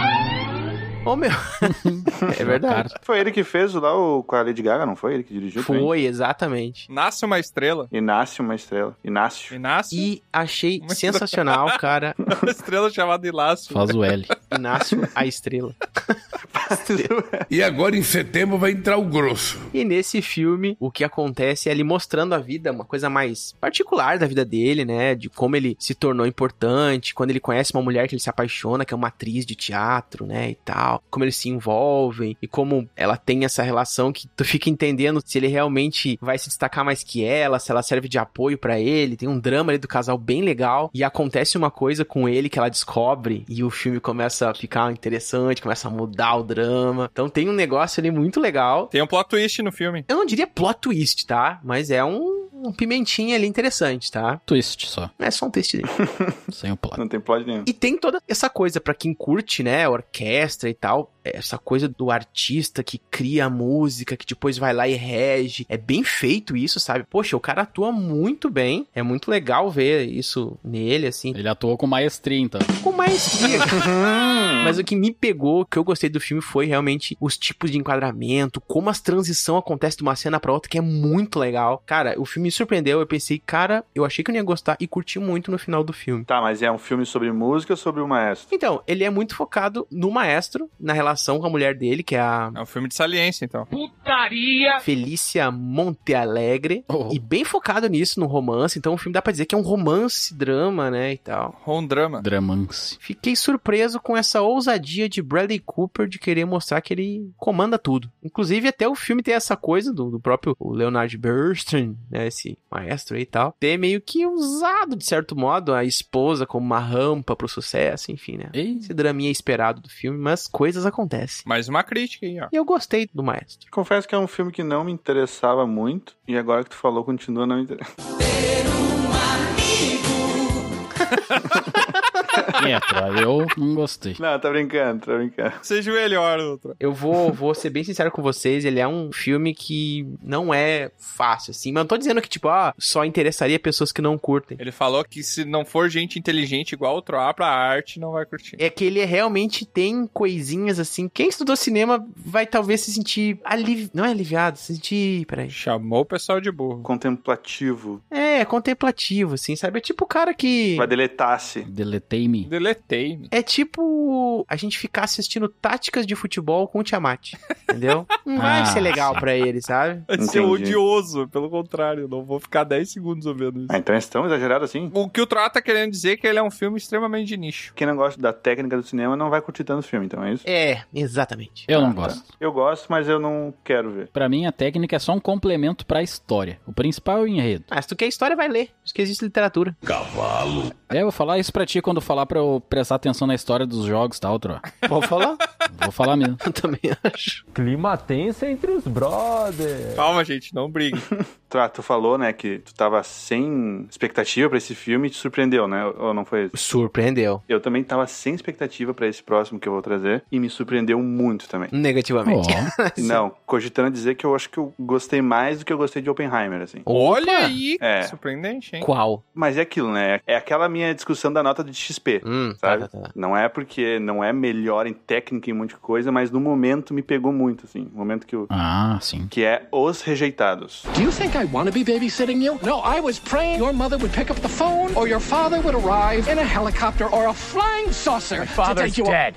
Ô, meu. É verdade. Foi ele que fez lá o, com a Lady Gaga, não foi? Ele que dirigiu também? Foi, exatamente. Nasce uma estrela. Inácio, uma estrela. Inácio. Inácio? E achei Uma sensacional, cara. Uma estrela chamada Inácio. faz o L. Inácio, a estrela. E agora em setembro vai entrar o grosso. E nesse filme, o que acontece é ele mostrando a vida, uma coisa mais particular da vida dele, né? De como ele se tornou importante, quando ele conhece uma mulher que ele se apaixona, que é uma atriz de teatro, né? E tal. Como eles se envolvem e como ela tem essa relação que tu fica entendendo se ele realmente vai se destacar mais que ela, se ela serve de apoio pra ele. Tem um drama ali do casal bem legal e acontece uma coisa com ele que ela descobre e o filme começa a ficar interessante, começa a mudar o drama. Então tem um negócio ali muito legal. Tem um plot twist no filme. Eu não diria plot twist, tá? Mas é um, um pimentinha ali interessante, tá? Twist só. É só um twist dele. Sem o plot. Não tem plot nenhum. E tem toda essa coisa pra quem curte, né, orquestra e tal. essa coisa do artista que cria a música, que depois vai lá e rege. É bem feito isso, sabe? Poxa, o cara atua muito bem. É muito legal ver isso nele, assim. Ele atuou com maestria, então. Com maestria. Mas o que me pegou, que eu gostei do filme, foi realmente os tipos de enquadramento, como as transições acontecem de uma cena pra outra, que é muito legal. Cara, o filme me surpreendeu. Eu pensei, cara, eu achei que eu não ia gostar e curti muito no final do filme. Tá, mas é um filme sobre música ou sobre o maestro? Então, ele é muito focado no maestro, na relação com a mulher dele, que é a... É um filme de saliência, então. Putaria! Felícia Montealegre. Oh. E bem focado nisso, no romance. Então, o filme dá pra dizer que é um romance, drama, né, e tal. Um drama. Dramance. Fiquei surpreso com essa ousadia de Bradley Cooper de querer mostrar que ele comanda tudo. Inclusive, até o filme tem essa coisa do, do próprio Leonard Bernstein, né, esse maestro aí e tal, ter meio que usado, de certo modo, a esposa como uma rampa pro sucesso, enfim, né. Ei. Esse draminha esperado do filme, mas coisas acontecem. Mais uma crítica aí, ó. E eu gostei do maestro. Confesso que é um filme que não me interessava muito, e agora que tu falou, continua não me interessando. Ter um amigo. É, eu não gostei. Não, tá brincando, tá brincando. Seja melhor, outra. Eu vou, vou ser bem sincero com vocês, ele é um filme que não é fácil, assim, mas não tô dizendo que, tipo, ah, só interessaria pessoas que não curtem. Ele falou que se não for gente inteligente igual outro A pra arte, não vai curtir. É que ele realmente tem coisinhas, assim, quem estudou cinema vai talvez se sentir aliviado, não é aliviado, se sentir, peraí. Chamou o pessoal de burro. Contemplativo. É, contemplativo, assim, sabe? É tipo o cara que... Vai deletar-se. Deletei-me. Deletei-me. É tipo a gente ficar assistindo táticas de futebol com o Tiamat, entendeu? Não vai ah, ser legal sim. pra ele, sabe? Vai ser odioso, pelo contrário, não vou ficar dez segundos ouvindo isso. Ah, então é tão exagerado assim? O que o Troá tá querendo dizer é que ele é um filme extremamente de nicho. Quem não gosta da técnica do cinema não vai curtir tanto o filme, então é isso? É, exatamente. Eu não ah, gosto. Tá. Eu gosto, mas eu não quero ver. Pra mim, a técnica é só um complemento pra história. O principal é o enredo. Ah, se tu quer história, vai ler. Diz que existe literatura. Cavalo. É, eu vou falar isso pra ti quando falar pra eu prestar atenção na história dos jogos e tal, Troá. Pode falar? Vou falar mesmo. Eu também acho. Clima tenso entre os brothers. Calma, gente, não brigue. tu, tu falou, né, que tu tava sem expectativa pra esse filme e te surpreendeu, né? Ou não foi isso? Surpreendeu. Eu também tava sem expectativa pra esse próximo que eu vou trazer e me surpreendeu muito também. Negativamente. Oh. Não, cogitando dizer que eu acho que eu gostei mais do que eu gostei de Oppenheimer, assim. Olha aí! É. Surpreendente, hein? Qual? Mas é aquilo, né? É aquela minha discussão da nota de X P, hum, sabe? Tá, tá, tá. Não é porque não é melhor em técnica e um monte de coisa, mas no momento me pegou muito, assim. O momento que eu... Ah, sim. Que é Os Rejeitados. Do you think I want to be babysitting you? No, I was praying your mother would pick up the phone or your father would arrive in a helicopter or a flying saucer. My father's to take you dead.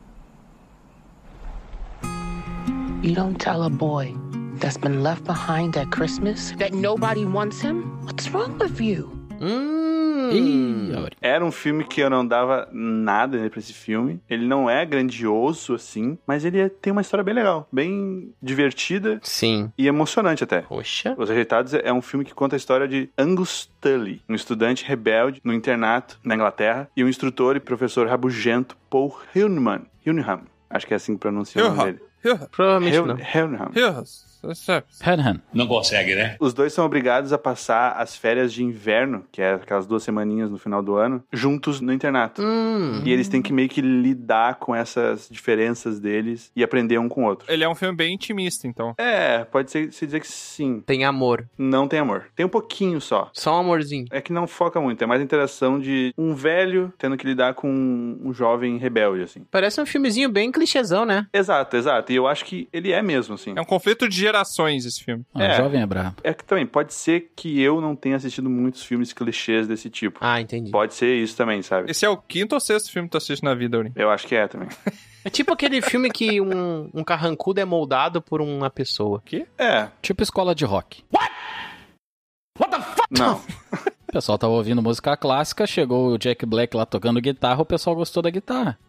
You don't tell a boy that's been left behind at Christmas that nobody wants him? What's wrong with you? Hum. Era um filme que eu não dava nada né, pra esse filme. Ele não é grandioso, assim, mas ele é, tem uma história bem legal, bem divertida. Sim. E emocionante até. Poxa. Os Rejeitados é um filme que conta a história de Angus Tully, um estudante rebelde no internato na Inglaterra, e um instrutor e professor rabugento, Paul Hunham. Hunham. Acho que é assim que pronuncia o nome dele. Provavelmente não. Hunham. Não consegue, né? Os dois são obrigados a passar as férias de inverno, que é aquelas duas semaninhas no final do ano, juntos no internato. Hum. E eles têm que meio que lidar com essas diferenças deles e aprender um com o outro. Ele é um filme bem intimista, então. É, pode ser, se dizer que sim. Tem amor. Não tem amor. Tem um pouquinho só. Só um amorzinho. É que não foca muito. É mais a interação de um velho tendo que lidar com um jovem rebelde, assim. Parece um filmezinho bem clichêzão, né? Exato, exato. E eu acho que ele é mesmo, assim. É um conflito de gerações esse filme. Ah, é, jovem é brabo. É que também, pode ser que eu não tenha assistido muitos filmes clichês desse tipo. Ah, entendi. Pode ser isso também, sabe? Esse é o quinto ou sexto filme que tu assiste na vida, Aurim? Eu acho que é também. É tipo aquele filme que um, um carrancudo é moldado por uma pessoa. Que? É. Tipo escola de rock. What? What the fuck? Não. O pessoal tava ouvindo música clássica, chegou o Jack Black lá tocando guitarra, o pessoal gostou da guitarra.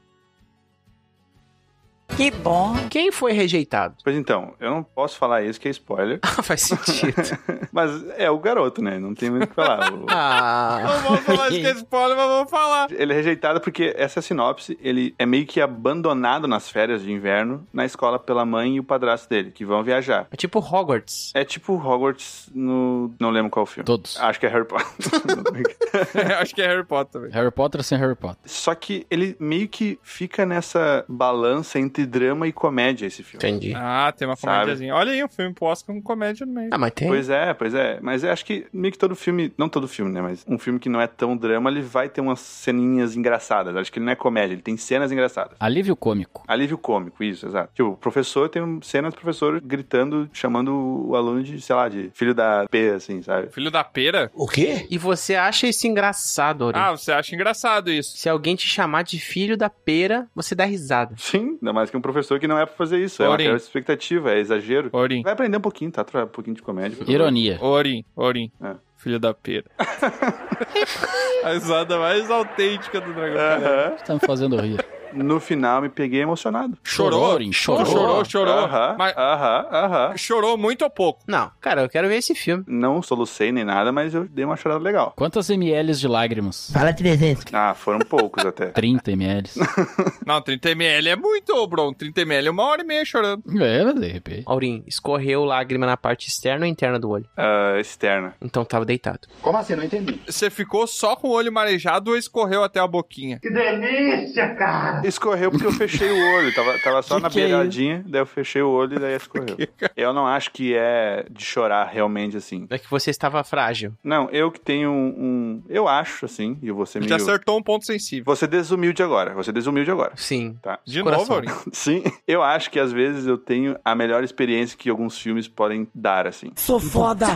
Que bom. Quem foi rejeitado? Pois então, eu não posso falar isso que é spoiler. Faz sentido. Mas é o garoto, né? Não tem muito o que falar. O... Ah. Não vamos falar isso que é spoiler, mas vamos falar. Ele é rejeitado porque essa sinopse, ele é meio que abandonado nas férias de inverno na escola pela mãe e o padrasto dele, que vão viajar. É tipo Hogwarts. É tipo Hogwarts no... Não lembro qual filme. Todos. Acho que é Harry Potter. Acho que é Harry Potter também. Harry Potter sem Harry Potter. Só que ele meio que fica nessa balança entre entre drama e comédia esse filme. Entendi. Ah, tem uma comédiazinha. Olha aí, um filme pro Oscar com comédia no meio. Ah, mas tem. Pois é, pois é. Mas eu acho que meio que todo filme, não todo filme, né? Mas um filme que não é tão drama, ele vai ter umas ceninhas engraçadas. Acho que ele não é comédia, ele tem cenas engraçadas. Alívio cômico. Alívio cômico, isso, exato. Tipo, o professor tem cenas do professor gritando, chamando o aluno de, sei lá, de filho da P, assim, sabe? Filho da pera? O quê? E você acha isso engraçado, Aurim? Ah, você acha engraçado isso. Se alguém te chamar de filho da pera, você dá risada. Sim, ainda mais que um professor que não é pra fazer isso. Orim. É uma expectativa, é exagero. Orim. Vai aprender um pouquinho, tá? Um pouquinho de comédia. Ironia. Orim, Orim. É. Filho da pera. A risada mais autêntica do Dragão Uhum. Careca. Estão fazendo rir. No final, me peguei emocionado. Chorou? Chorou, chorou. Chorou, chorou. Aham, Mas aham, aham. chorou muito ou pouco? Não, cara, eu quero ver esse filme. Não solucei nem nada, mas eu dei uma chorada legal. Quantas ml de lágrimas? Fala trezentos. Ah, foram poucos até. trinta mililitros. Não, trinta mililitros é muito, Bron. trinta mililitros é uma hora e meia chorando. É, mas de repente. Aurim, escorreu lágrima na parte externa ou interna do olho? Uh, externa. Então tava deitado. Como assim? Não entendi. Você ficou só com o olho marejado ou escorreu até a boquinha? Que delícia, cara! Escorreu porque eu fechei o olho. Tava, tava só Que na que é beiradinha, daí eu fechei o olho e daí escorreu. Eu não acho que é de chorar realmente assim. É que você estava frágil. Não, eu que tenho um... um eu acho, assim, e você Te meio... acertou um ponto sensível. Você desumilde agora. Você desumilde agora. Sim. Tá. De Coração. novo, Aurim? Sim. Eu acho que às vezes eu tenho a melhor experiência que alguns filmes podem dar, assim. Sou foda.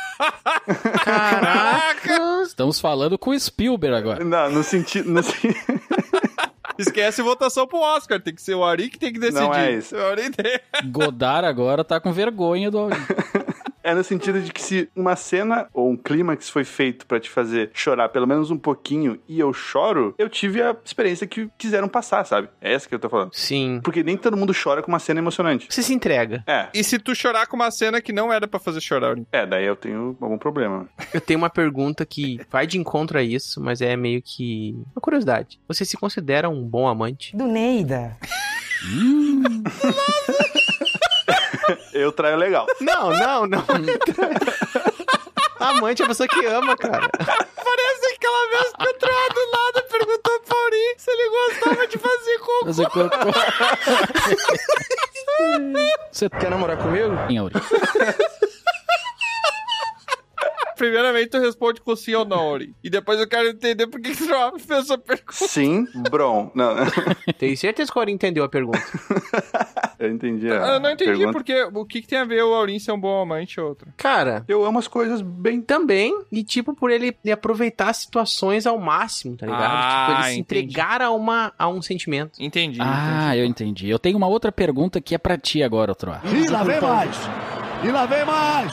Caraca! Estamos falando com o Spielberg agora. Não, no sentido... No sen- Esquece votação pro Oscar. Tem que ser o Aurim que tem que decidir. Não é isso. O Aurim tem... Godard agora tá com vergonha do Aurim. É no sentido de que se uma cena ou um clímax foi feito pra te fazer chorar pelo menos um pouquinho e eu choro, eu tive a experiência que quiseram passar, sabe? É essa que eu tô falando. Sim. Porque nem todo mundo chora com uma cena emocionante. Você se entrega. É. E se tu chorar com uma cena que não era pra fazer chorar, Aurim? É, daí eu tenho algum problema. Eu tenho uma pergunta que vai de encontro a isso, mas é meio que uma curiosidade. Você se considera um bom amante? Do Neida. Eu traio legal. Não, não, não. Amante é a pessoa que ama, cara. Parece aquela vez que o Troá do nada perguntou pro Aurim se ele gostava de fazer cocô. Fazer cocô. Você Quer namorar comigo? tem, Aurim? Primeiramente, tu responde com sim ou não, Aurim. E depois eu quero entender por que que o Troá fez essa pergunta. Sim, Bron. Não, Tenho certeza que o Aurim entendeu a pergunta. eu entendi a Eu não entendi pergunta. porque o que, que tem a ver o Aurim ser um bom amante ou outro. Cara, Eu amo as coisas bem... também, e tipo, por ele, ele aproveitar as situações ao máximo, tá ligado? Ah, tipo, ele se entendi. entregar a, uma, a um sentimento. Entendi. Ah, eu entendi. Eu tenho uma outra pergunta que é pra ti agora, Troá. E lá vem mais! E lá vem mais!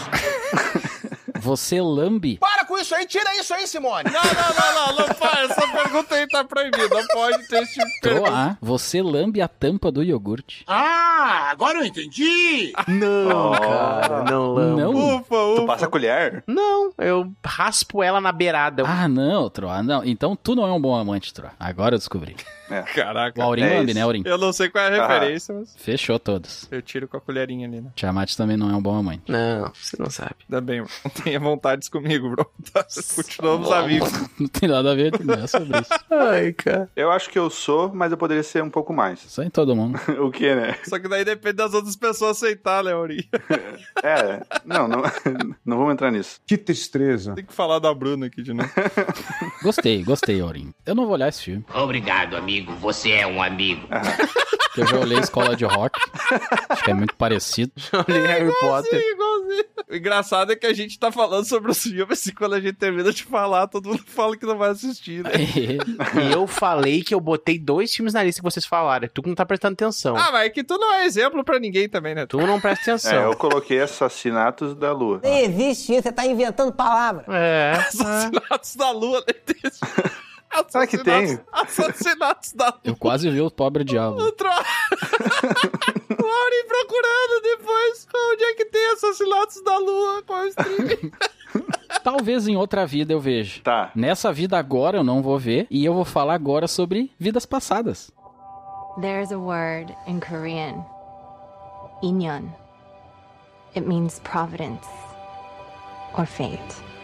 Você lambe... Para com isso aí, tira isso aí, Simone. Não, não, não, não, não pode. Essa pergunta aí tá proibida. Não pode ter esse tipo de pergunta. Troá, você lambe a tampa do iogurte? Ah, agora eu entendi. Não, Oh. cara, não lambo. Não? Ufa, ufa. Tu passa a colher? Não, eu raspo ela na beirada. Ah, não, Troá, não. Então tu não é um bom amante, Troá. Agora eu descobri. É. Caraca. O Aurim É lambe, isso. né, Aurim? Eu não sei qual é a Ah. referência, mas Fechou todos. eu tiro com a colherinha ali, né? Tiamat também não é um bom amante. Não, você não sabe. Ainda bem, bro. Não tenha vontades comigo, bro. Tá? Continuamos amigos. Não tem nada a ver, não é sobre isso. Ai, cara. Eu acho que eu sou, mas eu poderia ser um pouco mais. Isso em todo mundo. O que, né? Só que daí depende das outras pessoas aceitar, né, Aurim? É, não, não, não vamos entrar nisso. Que tristeza. Tem que falar da Bruna aqui de novo. Gostei, gostei, Aurim. Eu não vou olhar esse filme, Obrigado, amigo. Você é um amigo. porque eu já olhei Escola de Rock. Acho que é muito parecido. Olhei Harry Potter. Igualzinho, igualzinho. O engraçado é que a gente tá falando sobre os filmes e quando a gente termina de falar, todo mundo fala que não vai assistir, né? E eu falei que eu botei dois filmes na lista que vocês falaram. Tu que não tá prestando atenção. Ah, mas é que tu não é exemplo pra ninguém também, né? Tu não presta É, atenção. eu coloquei Assassinatos da Lua. Nem existe isso, você tá inventando palavras. É. Assassinatos da Lua, né? Será que tem? Assassinatos da Lua. Eu quase vi o Pobre Diabo. Outro... o Aurim procurando depois onde é que tem Assassinatos da Lua, qual é o streaming. Talvez em outra vida eu veja. Tá. Nessa vida agora eu não vou ver. E eu vou falar agora sobre vidas passadas. There's a word in Korean. Inyeon. It means providence or fate.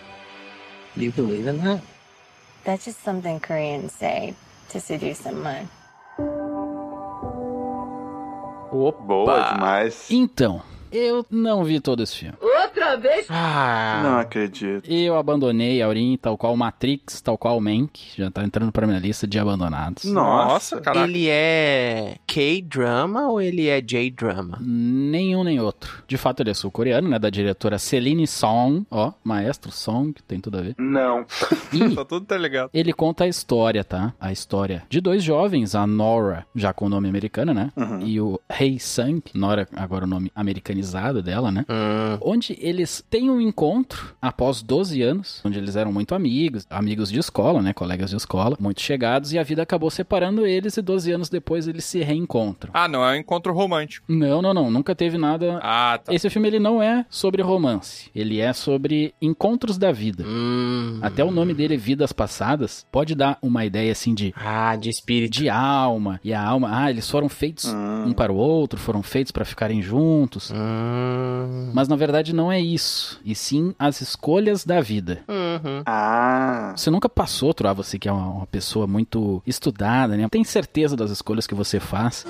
Do you believe in that? That's just something Koreans say to seduce someone. Opa! Boa demais. Então, eu não vi todo esse filme. Outra vez? Ah, Não acredito. Eu abandonei Aurim, tal qual Matrix, tal qual Mank. Já tá entrando pra minha lista de abandonados. Nossa, caraca. ele é K-drama ou ele é J-drama? Nenhum nem outro. De fato, ele é sul-coreano, né? Da diretora Celine Song. Ó, maestro Song, tem tudo a ver. Não. E Tá tudo tá ligado. ele conta a história, tá? A história de dois jovens, a Nora, já com o nome americano, né? Uhum. E o Hae Sung, Nora, agora o nome americanizado dela, né? Hum. Onde eles têm um encontro após doze anos, onde eles eram muito amigos, amigos de escola, né? Colegas de escola, muito chegados, e a vida acabou separando eles e doze anos depois eles se reencontram. Ah, não, é um encontro romântico. Não, não, não. Nunca teve nada... Ah, tá. Esse filme, ele não é sobre romance. Ele é sobre encontros da vida. Hum. Até o nome dele, Vidas Passadas, pode dar uma ideia, assim, de... Ah, de espírito. De alma. E a alma... Ah, eles foram feitos Hum. um para o outro, foram feitos para ficarem juntos. Hum. Mas, na verdade, não é isso. E sim as escolhas da vida. Uhum. Ah. Você nunca passou, Troá, você que é uma, uma pessoa muito estudada, né? Tem certeza das escolhas que você faz.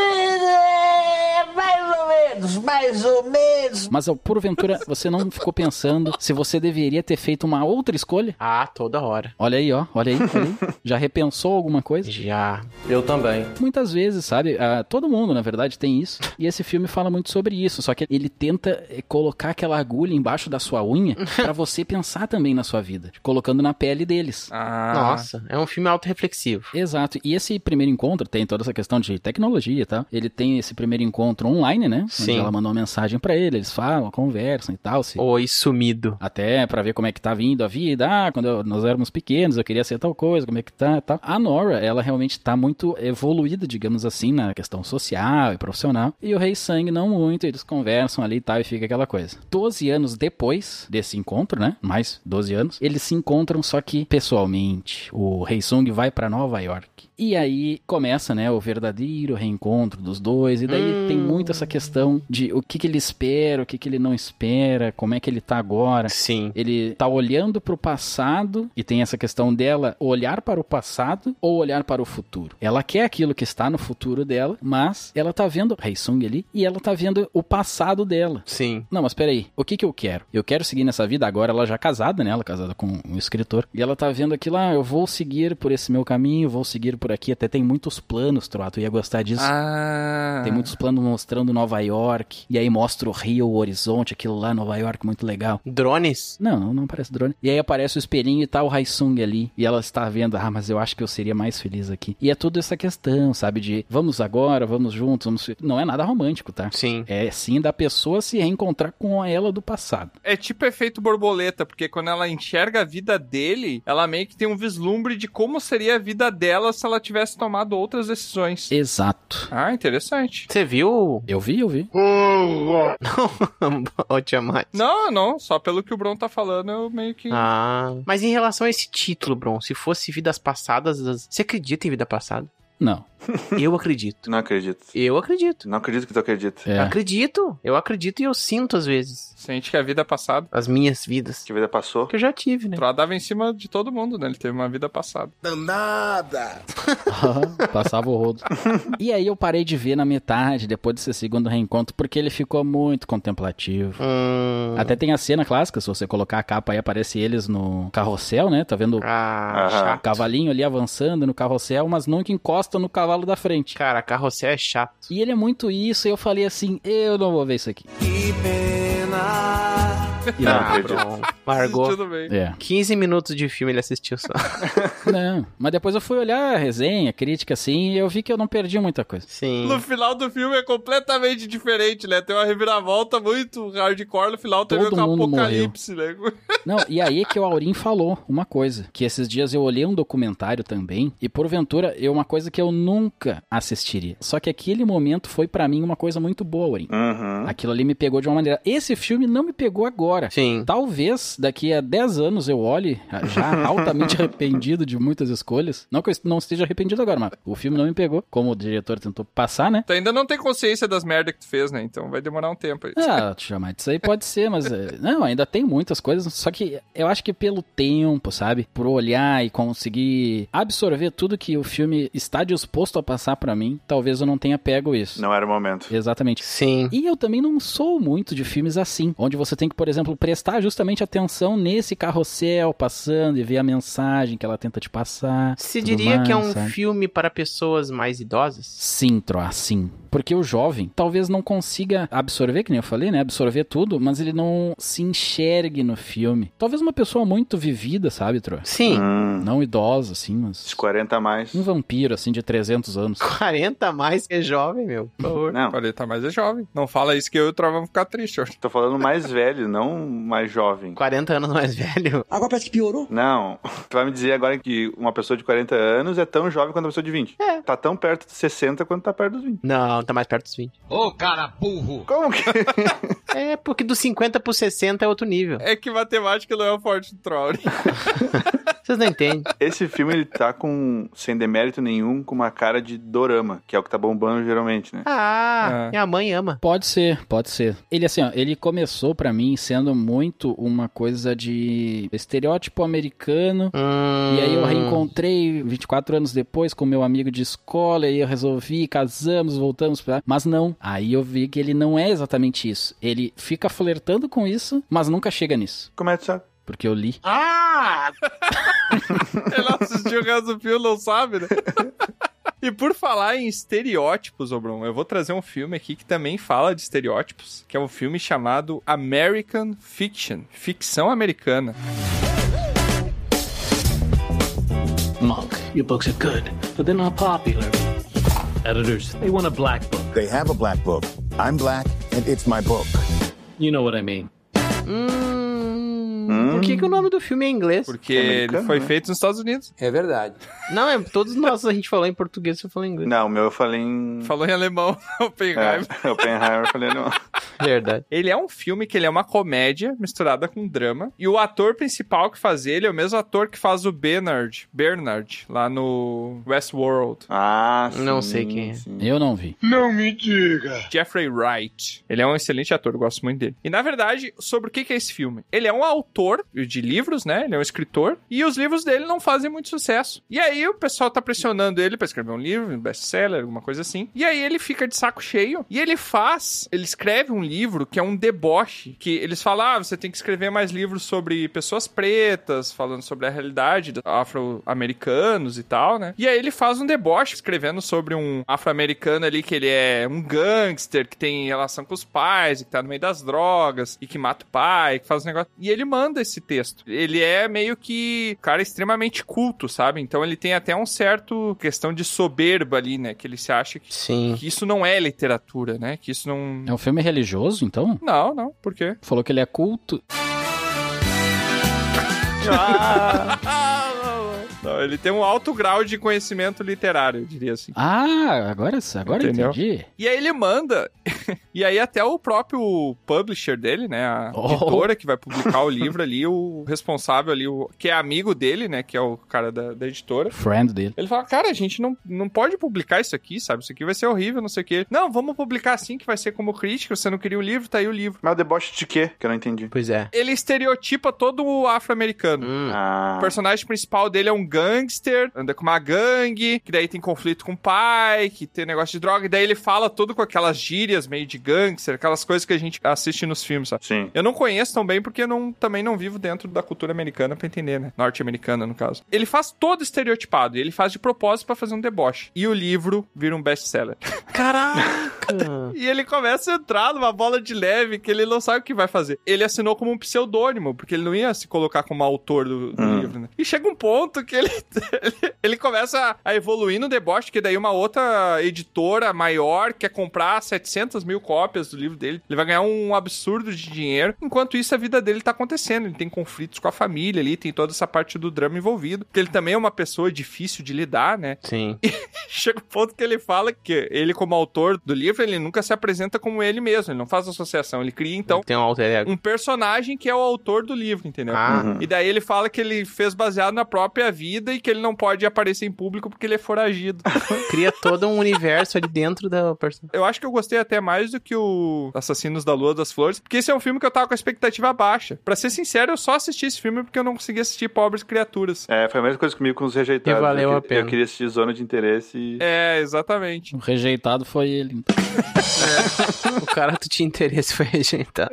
Mais ou menos, mais ou menos. Mas, porventura, você não ficou pensando se você deveria ter feito uma outra escolha? Ah, toda hora. Olha aí, ó. Olha aí, olha aí. Já repensou alguma coisa? Já. Eu também. Muitas vezes, sabe? Ah, todo mundo, na verdade, tem isso. E esse filme fala muito sobre isso. Só que ele tenta eh, colocar aquela agulha embaixo da sua unha pra você pensar também na sua vida. Colocando na pele deles. Ah. Nossa, é um filme autorreflexivo. Exato. E esse primeiro encontro tem toda essa questão de tecnologia e tal. Ele tem esse primeiro encontro online, né? Sim. Onde ela mandou uma mensagem pra ele. Eles falam, conversam e tal. Se... Oi, sumido. Até pra ver como é que tá vindo a vida. Ah, quando eu- nós éramos pequenos, eu queria ser tal coisa, como é que tá e tal. A Nora, ela realmente tá muito evoluída, digamos assim, na questão social e profissional. E o Hae Sung não muito, eles conversam ali e tal, e fica aquela coisa. doze anos depois desse encontro, né? Mais doze anos, eles se encontram, só que pessoalmente. O Hae Sung vai pra Nova York. E aí começa, né, o verdadeiro reencontro dos dois. E daí Hum. tem muito essa questão de o que que ele espera, o que que ele não espera, como é que ele tá agora. Sim. Ele tá olhando pro passado, e tem essa questão dela olhar para o passado ou olhar para o futuro. Ela quer aquilo que está no futuro dela, mas ela tá vendo Hae Sung ali, e ela tá vendo o passado dela. Sim. Não, mas peraí, o que que eu quero? Eu quero seguir nessa vida agora, ela já casada, né? Ela casada com um escritor. E ela tá vendo aquilo, ah, eu vou seguir por esse meu caminho, vou seguir por aqui. Até tem muitos planos, Troá, tu ia gostar disso. Ah. Tem muitos planos mostrando Nova York, e aí mostra o Rio, o horizonte, aquilo lá, Nova York, muito legal. Drones? Não, não, não parece drone. E aí aparece o espelhinho e tá o Hae Sung ali. E ela está vendo, ah, mas eu acho que eu seria mais feliz aqui. E é toda essa questão, sabe? De vamos agora, vamos juntos, vamos... Não é nada romântico, tá? Sim. É sim da pessoa se reencontrar com ela do passado. É tipo efeito borboleta, porque quando ela enxerga a vida dele, ela meio que tem um vislumbre de como seria a vida dela se ela tivesse tomado outras decisões. Exato. Ah, interessante. Você viu? Eu vi, eu vi. Ô, Tiamat. Não, não, só pelo que o Bron tá falando, eu meio que... Ah. Mas em relação a esse título, Bron, se fosse Vidas Passadas, você acredita em vida passada? Não. Eu acredito. Não acredito. Eu acredito. Não acredito que tu acredita. É. Acredito. Eu acredito e eu sinto às vezes. Sente que a vida é passada. As minhas vidas. Que a vida passou. Que eu já tive, né? Troá dava em cima de todo mundo, né? Ele teve uma vida passada. Danada! Passava o rodo. E aí eu parei de ver na metade, depois desse segundo reencontro, porque ele ficou muito contemplativo. Hum. Até tem a cena clássica, se você colocar a capa aí, aparece eles no carrossel, né? Tá vendo Ah, Aham. chato. o cavalinho ali avançando no carrossel, mas nunca encosta no cavalo da frente. Cara, carrossel é chato. E ele é muito isso, e eu falei assim, eu não vou ver isso aqui. Que pena! E não, Ah, Bron. Largou. Tudo bem. é. quinze minutos de filme ele assistiu só. Não, mas depois eu fui olhar a resenha, crítica assim, e eu vi que eu não perdi muita coisa. Sim. No final do filme é completamente diferente, né? Tem uma reviravolta muito hardcore no final, tem Todo meio que um mundo apocalipse, né? Não, e aí que o Aurim falou uma coisa, que esses dias eu olhei um documentário também, e porventura é uma coisa que eu nunca assistiria. Só que aquele momento foi pra mim uma coisa muito boa, Aurim. Uhum. Aquilo ali me pegou de uma maneira. Esse filme não me pegou agora. agora. Sim. Talvez daqui a dez anos eu olhe, já altamente arrependido de muitas escolhas. Não que eu não esteja arrependido agora, mas o filme não me pegou, como o diretor tentou passar, né? Tu ainda não tem consciência das merdas que tu fez, né? Então vai demorar um tempo aí. Ah, te chamar disso aí pode ser, mas... é, não, ainda tem muitas coisas, só que eu acho que pelo tempo, sabe? Por olhar e conseguir absorver tudo que o filme está disposto a passar pra mim, talvez eu não tenha pego isso. Não era o momento. Exatamente. Sim. E eu também não sou muito de filmes assim, onde você tem que, por exemplo, prestar justamente atenção nesse carrossel passando e ver a mensagem que ela tenta te passar. Você tudo diria mais, que é um sabe? filme para pessoas mais idosas? Sim, Troa, sim. Porque o jovem talvez não consiga absorver, que nem eu falei, né? Absorver tudo, mas ele não se enxergue no filme. Talvez uma pessoa muito vivida, sabe, Troa? Sim. Hum. Não idosa, assim, mas... Os quarenta a mais. Um vampiro, assim, de trezentos anos. quarenta a mais que é jovem, meu. Por favor. Não, quarenta mais é jovem. Não fala isso que eu e o Troa vamos ficar tristes. tô falando mais velho, não mais jovem. quarenta anos mais velho. Agora parece que piorou. Não, tu vai me dizer agora que uma pessoa de quarenta anos é tão jovem quanto uma pessoa de vinte. É. Tá tão perto dos sessenta quanto tá perto dos vinte. Não, tá mais perto dos vinte. Ô, cara burro! Como que... É, porque dos cinquenta pro sessenta é outro nível. É que matemática não é o forte do Troa. Vocês não entendem. Esse filme, ele tá com, sem demérito nenhum, com uma cara de dorama, que é o que tá bombando geralmente, né? Ah, É. minha mãe ama. Pode ser, pode ser. Ele, assim, ó, ele começou pra mim sendo muito uma coisa de estereótipo americano. Hum... E aí eu reencontrei vinte e quatro anos depois com meu amigo de escola, e aí eu resolvi, casamos, voltamos pra... Mas não, aí eu vi que ele não é exatamente isso. Ele fica flertando com isso, mas nunca chega nisso. Como é que tu sabe? Porque eu li. Ah! Ele assistiu o resto do filme, não sabe, né? E por falar em estereótipos, ô Bruno, eu vou trazer um filme aqui que também fala de estereótipos, que é um filme chamado American Fiction, ficção americana. Monk, your books are good, but they're not popular. Editors, they want a black book. They have a black book. I'm black, and it's my book. You know what I mean. Hum... Por que, que o nome do filme é em inglês? Porque ele foi né? feito nos Estados Unidos. É verdade. Não, é todos nós a gente falou em português, você falou em inglês. Não, o meu eu falei em... Falou em alemão, Oppenheimer. É, Oppenheimer eu falei não. Verdade. Ele é um filme que ele é uma comédia misturada com drama. E o ator principal que faz ele é o mesmo ator que faz o Bernard, Bernard, lá no Westworld. Ah, sim. Não sei quem é. Sim. Eu não vi. Não me diga. Jeffrey Wright. Ele é um excelente ator, eu gosto muito dele. E, na verdade, sobre o que que é esse filme? Ele é um autor de livros, né? Ele é um escritor. E os livros dele não fazem muito sucesso. E aí o pessoal tá pressionando ele pra escrever um livro, um best-seller, alguma coisa assim. E aí ele fica de saco cheio. E ele faz... Ele escreve um livro que é um deboche. Que eles falam, ah, você tem que escrever mais livros sobre pessoas pretas, falando sobre a realidade dos afro-americanos e tal, né? E aí ele faz um deboche, escrevendo sobre um afro-americano ali que ele é um gangster, que tem relação com os pais, e que tá no meio das drogas, e que mata o pai, que faz um negócio... E ele manda esse texto. Ele é meio que... cara extremamente culto, sabe? Então ele tem até um certo questão de soberba ali, né? Que ele se acha que, Sim. que isso não é literatura, né? Que isso não... É um filme religioso, então? Não, não. Por quê? Falou que ele é culto. Ah, não, ele tem um alto grau de conhecimento literário, eu diria assim. Ah, agora, agora Entendeu? entendi. E aí ele manda, e aí até o próprio publisher dele, né, a Oh. editora que vai publicar o livro ali, o responsável ali, o, que é amigo dele, né, que é o cara da, da editora. Friend dele. Ele fala, cara, a gente não, não pode publicar isso aqui, sabe? Isso aqui vai ser horrível, não sei o quê. Não, vamos publicar assim, que vai ser como crítica, você não queria o livro, tá aí o livro. Mas o deboche de quê? Que eu não entendi. Pois é. Ele estereotipa todo o afro-americano. Hum. Ah. O personagem principal dele é um gangster, anda com uma gangue, que daí tem conflito com o pai, que tem negócio de droga, e daí ele fala tudo com aquelas gírias meio de gangster, aquelas coisas que a gente assiste nos filmes, sabe? Sim. Eu não conheço tão bem porque eu não, também não vivo dentro da cultura americana pra entender, né? Norte-americana, no caso. Ele faz todo estereotipado, e ele faz de propósito pra fazer um deboche. E o livro vira um best-seller. Caraca! E ele começa a entrar numa bola de leve que ele não sabe o que vai fazer. Ele assinou como um pseudônimo, porque ele não ia se colocar como autor do, do Hum. livro, né? E chega um ponto que ele, ele, ele começa a evoluir no deboche, que daí uma outra editora maior quer comprar setecentas mil cópias do livro dele. Ele vai ganhar um absurdo de dinheiro. Enquanto isso, a vida dele tá acontecendo. Ele tem conflitos com a família ali, tem toda essa parte do drama envolvido. Porque ele também é uma pessoa difícil de lidar, né? Sim. E chega um ponto que ele fala que ele, como autor do livro, livro ele nunca se apresenta como ele mesmo, ele não faz associação, ele cria então tem um alter ego. Um personagem que é o autor do livro, entendeu? Ah. Uhum. E daí ele fala que ele fez baseado na própria vida e que ele não pode aparecer em público porque ele é foragido. Cria todo um universo ali dentro da personagem. Eu acho que eu gostei até mais do que o Assassinos da Lua das Flores, porque esse é um filme que eu tava com a expectativa baixa. Pra ser sincero, eu só assisti esse filme porque eu não consegui assistir Pobres Criaturas. É, foi a mesma coisa comigo com Os Rejeitados. E valeu eu, a pena. Eu queria assistir Zona de Interesse e... É, exatamente. O rejeitado foi ele. Então. É. O cara que tinha interesse foi rejeitado.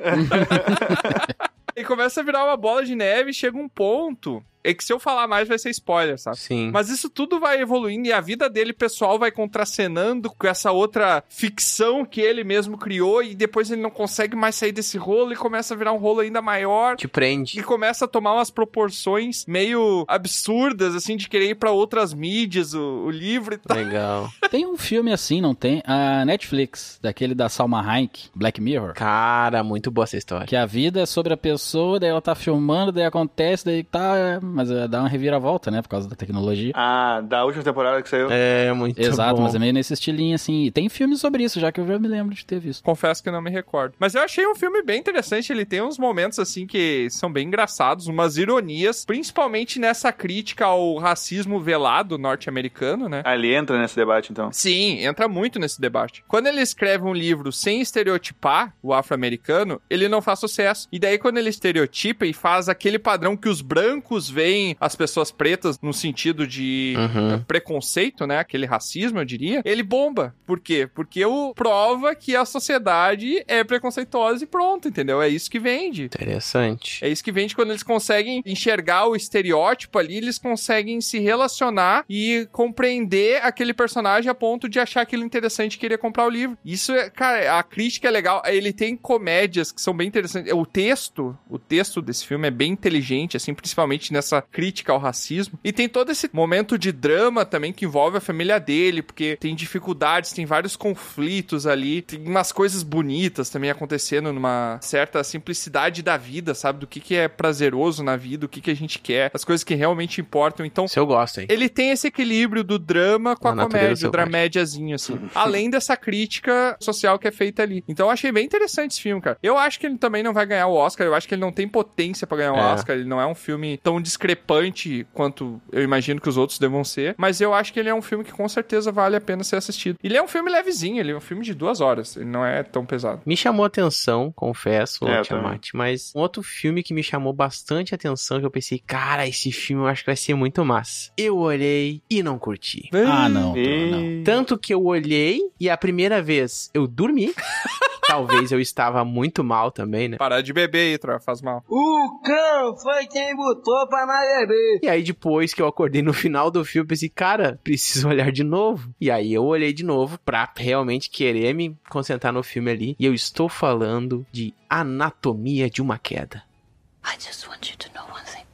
E começa a virar uma bola de neve e chega um ponto... É que se eu falar mais vai ser spoiler, sabe? Sim. Mas isso tudo vai evoluindo e a vida dele pessoal vai contracenando com essa outra ficção que ele mesmo criou e depois ele não consegue mais sair desse rolo e começa a virar um rolo ainda maior. Te prende. E começa a tomar umas proporções meio absurdas, assim, de querer ir pra outras mídias, o, o livro e tal. Legal. Tem um filme assim, não tem? A Netflix, daquele da Salma Hayek, Black Mirror. Cara, muito boa essa história. Que a vida é sobre a pessoa, daí ela tá filmando, daí acontece, daí tá... Mas dá uma reviravolta, né? Por causa da tecnologia. Ah, da última temporada que saiu. É, muito Exato, bom. mas é meio nesse estilinho, assim. E tem filmes sobre isso, já que eu já me lembro de ter visto. Confesso que não me recordo. Mas eu achei um filme bem interessante. Ele tem uns momentos, assim, que são bem engraçados, umas ironias, principalmente nessa crítica ao racismo velado norte-americano, né? Ah, ele entra nesse debate, então? Sim, entra muito nesse debate. Quando ele escreve um livro sem estereotipar o afro-americano, ele não faz sucesso. E daí, quando ele estereotipa e faz aquele padrão que os brancos veem as pessoas pretas no sentido de uhum. preconceito, né? Aquele racismo, eu diria. Ele bomba. Por quê? Porque o prova que a sociedade é preconceituosa e pronto, entendeu? É isso que vende. Interessante. É isso que vende quando eles conseguem enxergar o estereótipo ali, eles conseguem se relacionar e compreender aquele personagem a ponto de achar aquilo interessante e querer comprar o livro. Isso é, cara, a crítica é legal. Ele tem comédias que são bem interessantes. O texto, o texto desse filme é bem inteligente, assim, principalmente nessa crítica ao racismo. E tem todo esse momento de drama também que envolve a família dele, porque tem dificuldades, tem vários conflitos ali, tem umas coisas bonitas também acontecendo numa certa simplicidade da vida, sabe? Do que, que é prazeroso na vida, o que, que a gente quer, as coisas que realmente importam. Então, isso eu gosto, hein? Ele tem esse equilíbrio do drama com a, a comédia, o dramédiazinho, assim. Além dessa crítica social que é feita ali. Então, eu achei bem interessante esse filme, cara. Eu acho que ele também não vai ganhar o Oscar, eu acho que ele não tem potência pra ganhar o é. Oscar, ele não é um filme tão discrepante quanto eu imagino que os outros devam ser, mas eu acho que ele é um filme que com certeza vale a pena ser assistido. Ele é um filme levezinho, ele é um filme de duas horas, ele não é tão pesado. Me chamou a atenção, confesso, é, Tiamat, mas um outro filme que me chamou bastante atenção, que eu pensei, cara, esse filme eu acho que vai ser muito massa. Eu olhei e não curti. Ah, não, não. Tanto que eu olhei e a primeira vez eu dormi. Talvez eu estava muito mal também, né? Parar de beber aí, Troa, faz mal. O cão foi quem botou pra não beber. E aí depois que eu acordei no final do filme, pensei, cara, preciso olhar de novo. E aí eu olhei de novo pra realmente querer me concentrar no filme ali. E eu estou falando de Anatomia de uma Queda. I just want you to know one thing.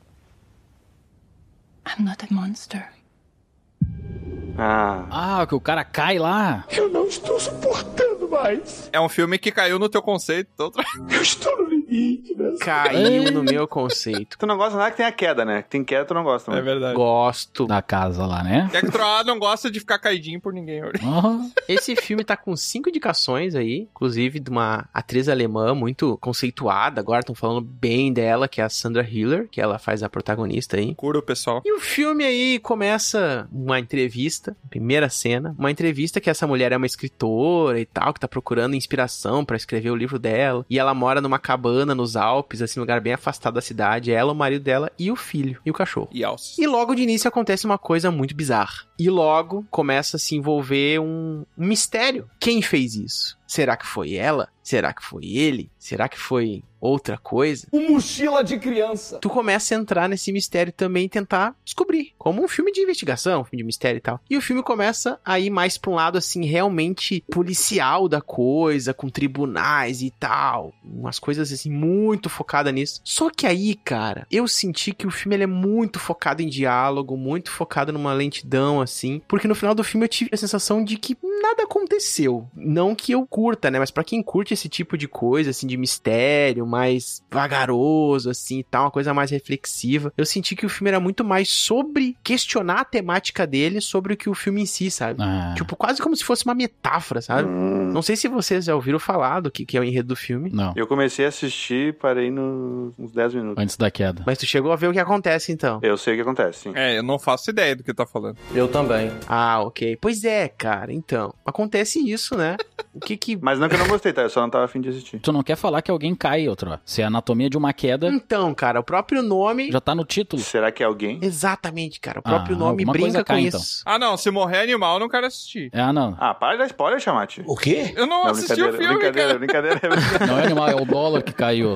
I'm not a monster. Ah. Ah, que o cara cai lá. Eu não estou suportando mais. É um filme que caiu no teu conceito. Outra... Eu estou no limite, né? Caiu no meu conceito. Tu não gosta nada que tem a queda, né? Tem queda, tu não gosta. Mano. É verdade. Gosto. Da casa lá, né? É que o Troá não gosta de ficar caidinho por ninguém. Uhum. Esse filme tá com cinco indicações aí, inclusive de uma atriz alemã muito conceituada. Agora estão falando bem dela, que é a Sandra Hüller, que ela faz a protagonista aí. Cura o pessoal. E o filme aí começa uma entrevista, primeira cena, uma entrevista que essa mulher é uma escritora e tal, que tá procurando inspiração pra escrever o livro dela. E ela mora numa cabana nos Alpes, assim, um lugar bem afastado da cidade. Ela, o marido dela e o filho. E o cachorro. E alce. E logo de início acontece uma coisa muito bizarra. E logo começa a se envolver um, um mistério. Quem fez isso? Será que foi ela? Será que foi ele? Será que foi outra coisa? Um mochila de criança. Tu começa a entrar nesse mistério também e tentar descobrir. Como um filme de investigação, um filme de mistério e tal. E o filme começa a ir mais pra um lado, assim, realmente policial da coisa, com tribunais e tal. Umas coisas, assim, muito focada nisso. Só que aí, cara, eu senti que o filme ele é muito focado em diálogo, muito focado numa lentidão, assim. Porque no final do filme eu tive a sensação de que nada aconteceu. Não que eu curta, né? Mas pra quem curte esse tipo de coisa, assim, de mistério, mais vagaroso, assim, e tal, uma coisa mais reflexiva, eu senti que o filme era muito mais sobre questionar a temática dele sobre o que o filme em si, sabe? Ah. Tipo, quase como se fosse uma metáfora, sabe? Hum. Não sei se vocês já ouviram falar do que, que é o enredo do filme. Não. Eu comecei a assistir e parei nos uns dez minutos. Antes da queda. Mas tu chegou a ver o que acontece, então. Eu sei o que acontece, sim. É, eu não faço ideia do que tá falando. Eu também. Ah, ok. Pois é, cara, então. Acontece isso, né? O que que... Mas não que eu não gostei, tá? Eu só não tava afim de assistir. Tu não quer falar que alguém cai, outro. Se é a anatomia de uma queda... Então, cara, o próprio nome... Já tá no título. Será que é alguém? Exatamente, cara. O próprio Ah, nome alguma brinca coisa com cai, isso. Ah, não. Se morrer animal, eu não quero assistir. Ah, não. Ah, para de dar spoiler, Chamate. O quê? Eu não, Não, assisti o brincadeira, filme, brincadeira, cara. brincadeira, brincadeira. Não é animal, é o dólar que caiu.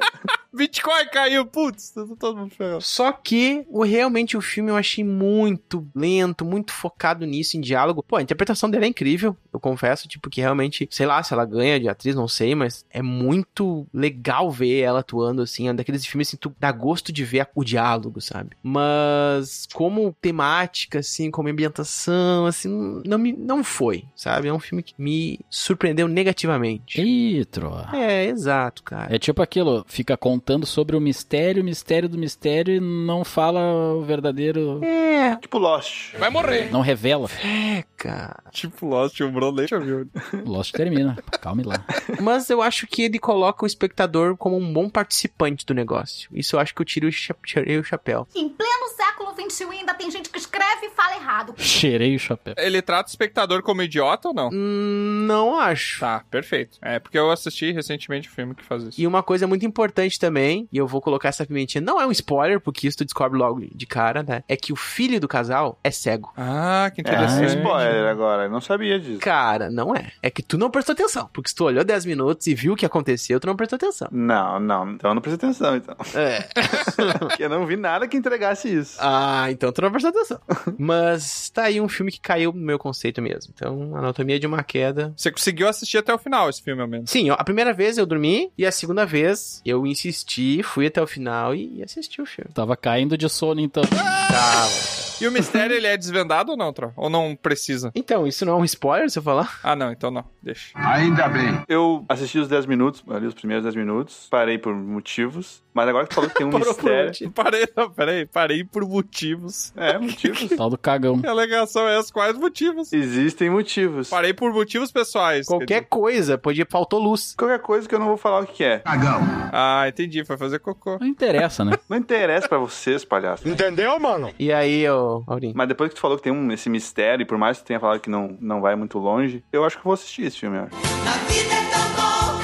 Bitcoin caiu, putz. Todo mundo ferrado. Só que, o, realmente, o filme eu achei muito lento, muito focado nisso, em diálogo. Pô, a interpretação dela é incrível, eu confesso, tipo, que realmente, sei lá, se ela ganha de atriz, não sei, mas é muito legal ver ela atuando, assim, é um daqueles filmes, assim, tu dá gosto de ver o diálogo, sabe? Mas, como temática, assim, como ambientação, assim, não, me, não foi, sabe? É um filme que me surpreendeu negativamente. Ih, Tro. É, exato, cara. É tipo aquilo, fica contando sobre o mistério, o mistério do mistério e não fala o verdadeiro... É. Tipo Lost. Vai morrer. Não revela. É, cara. Tipo Lost, o Bruno nem viu. Lost termina. Calme lá. Mas eu acho que ele coloca o espectador como um bom participante do negócio. Isso eu acho que eu tiro o, cha- tirei o chapéu. Em pleno século vinte e um ainda tem gente que escreve e fala errado. Cheirei o chapéu. Ele trata o espectador como idiota ou não? Hum, não acho. Tá, perfeito. É, porque eu assisti recentemente o filme que faz isso. E uma coisa muito importante também, e eu vou colocar essa pimentinha, não é um spoiler, porque isso tu descobre logo de cara, né? É que o filho do casal é cego. Ah, que É, interessante. spoiler agora. Eu não sabia disso. Cara, não é. É que tu não prestou atenção. Porque se tu olhou dez minutos e viu o que aconteceu, tu não prestou atenção. Não, não. Então eu não prestei atenção, então. É. Porque eu não vi nada que entregasse isso. Ah, então tu não prestou atenção. Mas tá aí um filme que caiu no meu conceito mesmo. Então, Anatomia de uma Queda. Você conseguiu assistir até o final esse filme, ao menos? Sim, ó, a primeira vez eu dormi e a segunda vez eu insisti, fui até o final e assisti o filme. Tava caindo de sono, então. Tava. E o mistério, ele é desvendado ou não, Tro? Ou não precisa? Então, isso não é um spoiler se eu falar? Ah, não, então não. Deixa. Ainda bem. Eu assisti os dez minutos, ali os primeiros dez minutos, parei por motivos, mas agora que tu falou que tem um Parou por mistério... motivo. Parei, não, peraí. Parei por motivos. É, motivos. Tal do cagão. Que alegação é essa? Quais motivos? Existem motivos. Parei por motivos pessoais. quer Qualquer dizer. coisa, podia faltou luz. Qualquer coisa que eu não vou falar o que é. Cagão. Ah, entendi. Foi fazer cocô. Não interessa, né? Não interessa pra vocês, palhaço. Entendeu, mano? E aí, ô, Aurinho? Mas depois que tu falou que tem um, esse mistério, e por mais que tu tenha falado que não, não vai muito longe, eu acho que eu vou assistir esse filme, eu acho. Na vida é tão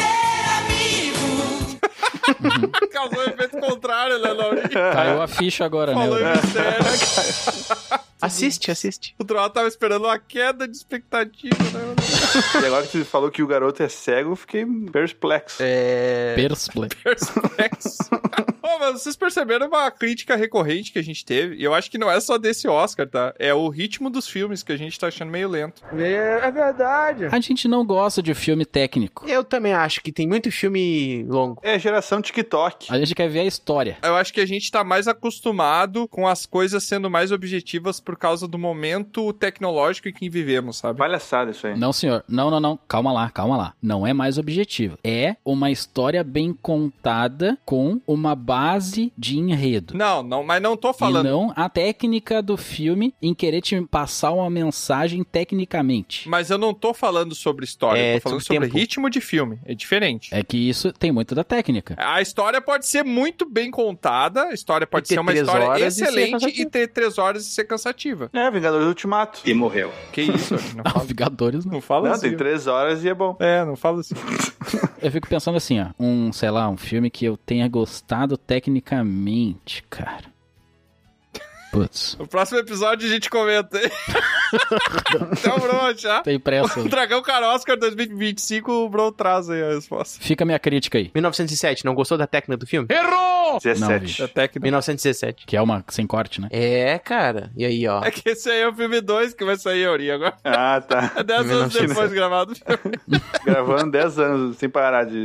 bom ter amigo. Causou um efeito contrário, né, Laurinho? Caiu a ficha agora, Falou né? em mistério. Assiste, assiste. O Troll tava esperando uma queda de expectativa, né? E agora que tu falou que o garoto é cego, eu fiquei perplexo. É... Persplay. Perplexo. Ô, mas vocês perceberam uma crítica recorrente que a gente teve? E eu acho que não é só desse Oscar, tá? É o ritmo dos filmes que a gente tá achando meio lento. É, é verdade. A gente não gosta de filme técnico. Eu também acho que tem muito filme longo. É geração TikTok. A gente quer ver a história. Eu acho que a gente tá mais acostumado com as coisas sendo mais objetivas por causa do momento tecnológico em que vivemos, sabe? Palhaçada isso aí. Não, senhor. Não, não, não. Calma lá, calma lá. Não é mais objetivo. É uma história bem contada com uma base de enredo. Não, não, mas não tô falando. E não a técnica do filme em querer te passar uma mensagem tecnicamente. Mas eu não tô falando sobre história, É, eu tô falando sobre sobre tempo. ritmo de filme. É diferente. É que isso tem muito da técnica. A história pode ser muito bem contada, a história pode E ter ser uma três história horas e ser excelente cansativa. e ter três horas e ser cansativa. É, Vingadores Ultimato. E morreu. Que isso, não Ah, fala, Vingadores não. não fala Não, assim. tem três horas e é bom. É, não fala assim. Eu fico pensando assim, ó. Um, sei lá, um filme que eu tenha gostado tecnicamente, cara. Putz. No próximo episódio a gente comenta. Então, Bro, já. Tem pressa. O Dragão Cara Oscar dois mil e vinte e cinco, o Bro traz aí a resposta. Fica a minha crítica aí. mil novecentos e sete, não gostou da técnica do filme? Errou! dezessete. A técnica. mil novecentos e dezessete. Que é uma sem corte, né? É, cara. E aí, ó. É que esse aí é o filme dois que vai sair, Ori, agora. Ah, tá. É dez anos depois gravado o filme. Gravando dez anos sem parar de...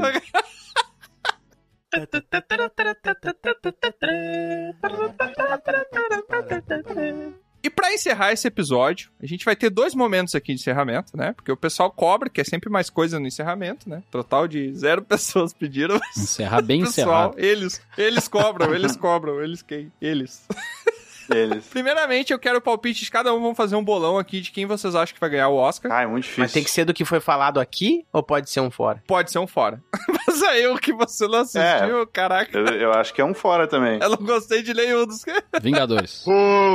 E pra encerrar esse episódio, a gente vai ter dois momentos aqui de encerramento, né? Porque o pessoal cobra, que é sempre mais coisa no encerramento, né? Total de zero pessoas pediram. Encerrar bem pessoal, encerrado. Eles, eles cobram, eles cobram. Eles quem? Eles. Eles. Primeiramente, eu quero o palpite de cada um. Vamos fazer um bolão aqui de quem vocês acham que vai ganhar o Oscar. Ah, é muito difícil. Mas tem que ser do que foi falado aqui ou pode ser um fora? Pode ser um fora. Mas aí o que você não assistiu, É. caraca. Eu, eu acho que é um fora também. Eu não gostei de nenhum dos... Vingadores.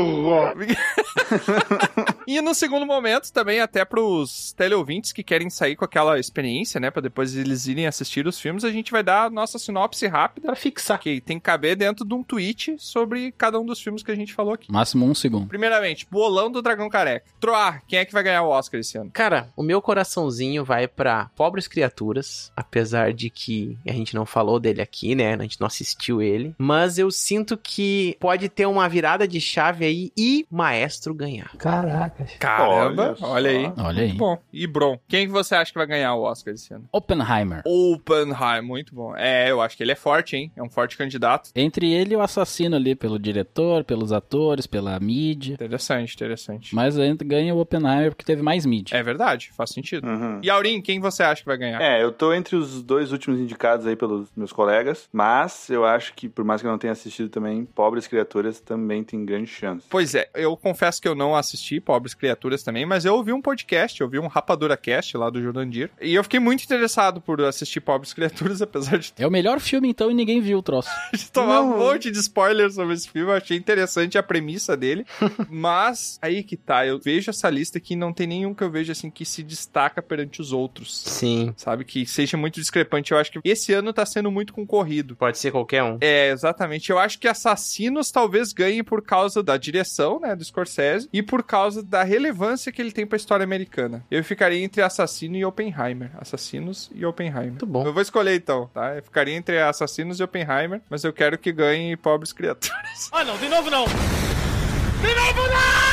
E no segundo momento, também até pros teleouvintes que querem sair com aquela experiência, né, pra depois eles irem assistir os filmes, a gente vai dar a nossa sinopse rápida. Pra fixar. Que tem que caber dentro de um tweet sobre cada um dos filmes que a gente falou aqui. Máximo um segundo. Primeiramente, bolão do Dragão Careca. Troar, quem é que vai ganhar o Oscar esse ano? Cara, o meu coraçãozinho vai pra Pobres Criaturas, apesar de que a gente não falou dele aqui, né? A gente não assistiu ele. Mas eu sinto que pode ter uma virada de chave aí e Maestro ganhar. Caracas. Caramba, Olha olha aí. Olha aí. Muito bom. E Bron, quem que você acha que vai ganhar o Oscar esse ano? Oppenheimer. Oppenheimer, muito bom. É, eu acho que ele é forte, hein? É um forte candidato. Entre ele e o assassino ali, pelo diretor, pelos atores, pela mídia. Interessante, interessante. Mas ainda ganha o Oppenheimer porque teve mais mídia. É verdade, faz sentido. Uhum. E Aurim, quem você acha que vai ganhar? É, eu tô entre os dois últimos indicados aí pelos meus colegas, mas eu acho que, por mais que eu não tenha assistido também, Pobres Criaturas também tem grande chance. Pois é, eu confesso que eu não assisti Pobres Criaturas também, mas eu ouvi um podcast, eu ouvi um Rapadura Cast lá do Jurandir, e eu fiquei muito interessado por assistir Pobres Criaturas, apesar de É o melhor filme, então, e ninguém viu o troço. de tomar um monte de spoilers sobre esse filme. Eu achei interessante a premissa dele, mas aí que tá, eu vejo essa lista aqui e não tem nenhum que eu vejo assim que se destaca perante os outros. Sim. Sabe, que seja muito discrepante. Eu acho que esse ano tá sendo muito concorrido. Pode ser qualquer um. É, exatamente. Eu acho que Assassinos talvez ganhe por causa da direção, né, do Scorsese, e por causa da relevância que ele tem pra história americana. Eu ficaria entre Assassino e Oppenheimer. Assassinos e Oppenheimer. Muito bom. Eu vou escolher então, tá? Eu ficaria entre Assassinos e Oppenheimer, mas eu quero que ganhe Pobres Criaturas. Ah, não, de novo não! De novo não!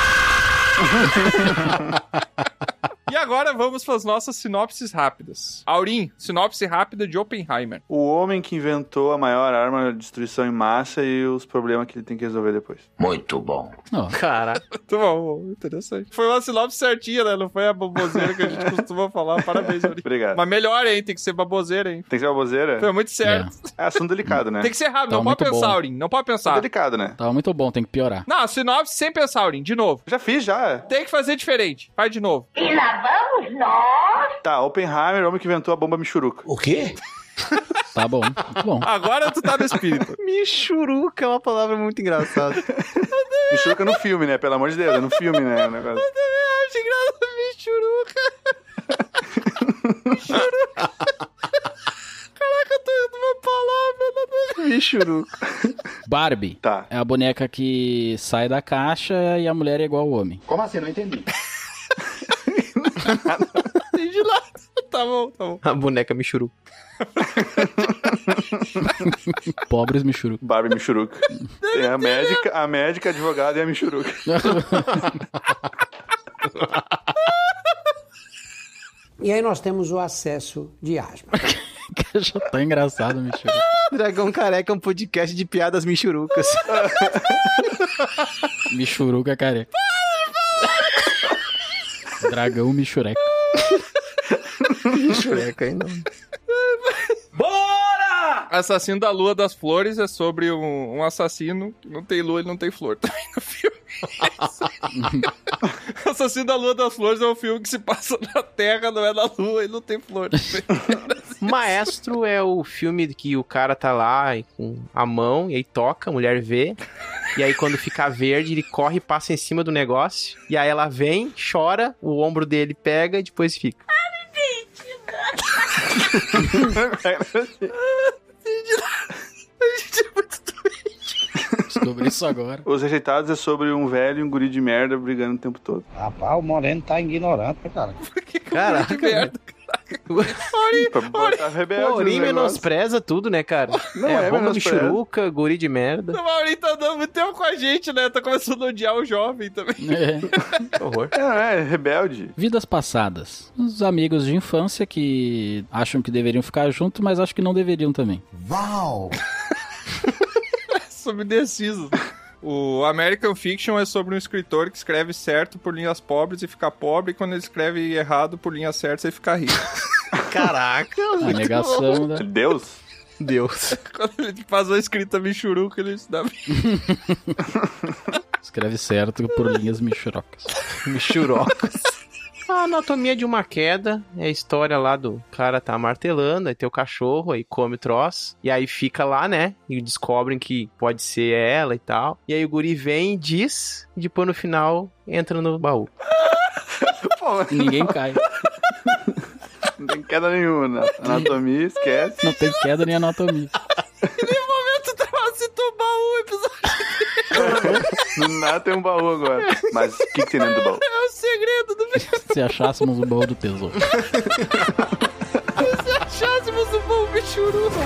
E agora vamos para as nossas sinopses rápidas. Aurim, sinopse rápida de Oppenheimer. O homem que inventou a maior arma de destruição em massa e os problemas que ele tem que resolver depois. Muito bom. Oh. Caraca. Muito bom, interessante. Foi uma sinopse certinha, né? Não foi a baboseira que a gente costuma falar. Parabéns, Aurim. Obrigado. Mas melhor, hein? Tem que ser baboseira, hein? Tem que ser baboseira? Foi muito certo. É assunto delicado, né? Tem que ser rápido, Tá não pode muito pensar, bom. Aurim. Não pode pensar. Assunto delicado, né? Tava muito bom, tem que piorar. Não, sinopse sem pensar, Aurim. De novo. Já fiz, já. Tem que fazer diferente. Faz de novo. E lá vamos nós! Tá, Oppenheimer, o homem que inventou a bomba Michuruca. O quê? Tá bom, muito bom. Agora tu tá no espírito. Michuruca é uma palavra muito engraçada. Michuruca no filme, né? Pelo amor de Deus, é no filme, né? O negócio. Eu também acho engraçado. Michuruca. Michuruca. Caraca, eu tô indo uma palavra. Michuruca. Barbie. Tá. É a boneca que sai da caixa e a mulher é igual ao homem. Como assim? Não entendi. Entendi lá. Tá bom, tá bom. A boneca Michuruca. Pobres Michuruca. Barbie Michuruca. Tem a médica, a médica, a advogada e a Michuruca. E aí nós temos o acesso de asma. Já tá engraçado, Michuruca. Dragão Careca é um podcast de piadas michurucas. Michuruca careca. Dragão Michureca. Michureca ainda. Bora! Assassino da Lua das Flores é sobre um, um assassino que não tem lua e não tem flor também no filme. Assassino da Lua das Flores é um filme que se passa na Terra, não é na Lua e não tem flor. Maestro é o filme que o cara tá lá e com a mão e aí toca, a mulher vê. E aí quando fica verde, ele corre e passa em cima do negócio. E aí ela vem, chora, o ombro dele pega e depois fica. A gente é muito doente. Descobri isso agora. Os Rejeitados é sobre um velho e um guri de merda brigando o tempo todo. Rapaz, o Moreno tá ignorante, cara. Por que que Caraca, de merda, caraca? Aurim, Pra botar rebelde O no Aurim negócio. menospreza tudo, né, cara? Não é, é bomba menospreza. michuruca, guri de merda. O Aurim tá dando muito tempo com a gente, né? Tá começando a odiar o jovem também. É. Que horror. É, é, rebelde. Vidas passadas. Os amigos de infância que acham que deveriam ficar juntos, mas acham que não deveriam também. Uau! Subdeciso. O American Fiction é sobre um escritor que escreve certo por linhas pobres e fica pobre, e quando ele escreve errado por linhas certas, ele fica rico. Caraca, A negação da... Deus? Deus. Quando ele faz uma escrita michuruca, ele se dá... Escreve certo por linhas michurocas. Michurocas. A anatomia de uma queda é a história lá do cara tá martelando, aí tem o cachorro, aí come o troço, e aí fica lá, né? E descobrem que pode ser ela e tal. E aí o guri vem e diz, e depois no final entra no baú. Pô, E ninguém cai. não tem queda nenhuma, né? Anatomia, esquece. Não tem queda nem anatomia. E nem momento tava citou o baú, episódio. No nada tem um baú agora. Mas o que, que tem dentro do baú? É o segredo do vídeo. Se achássemos o baú do tesouro. Se achássemos o baú michuruca.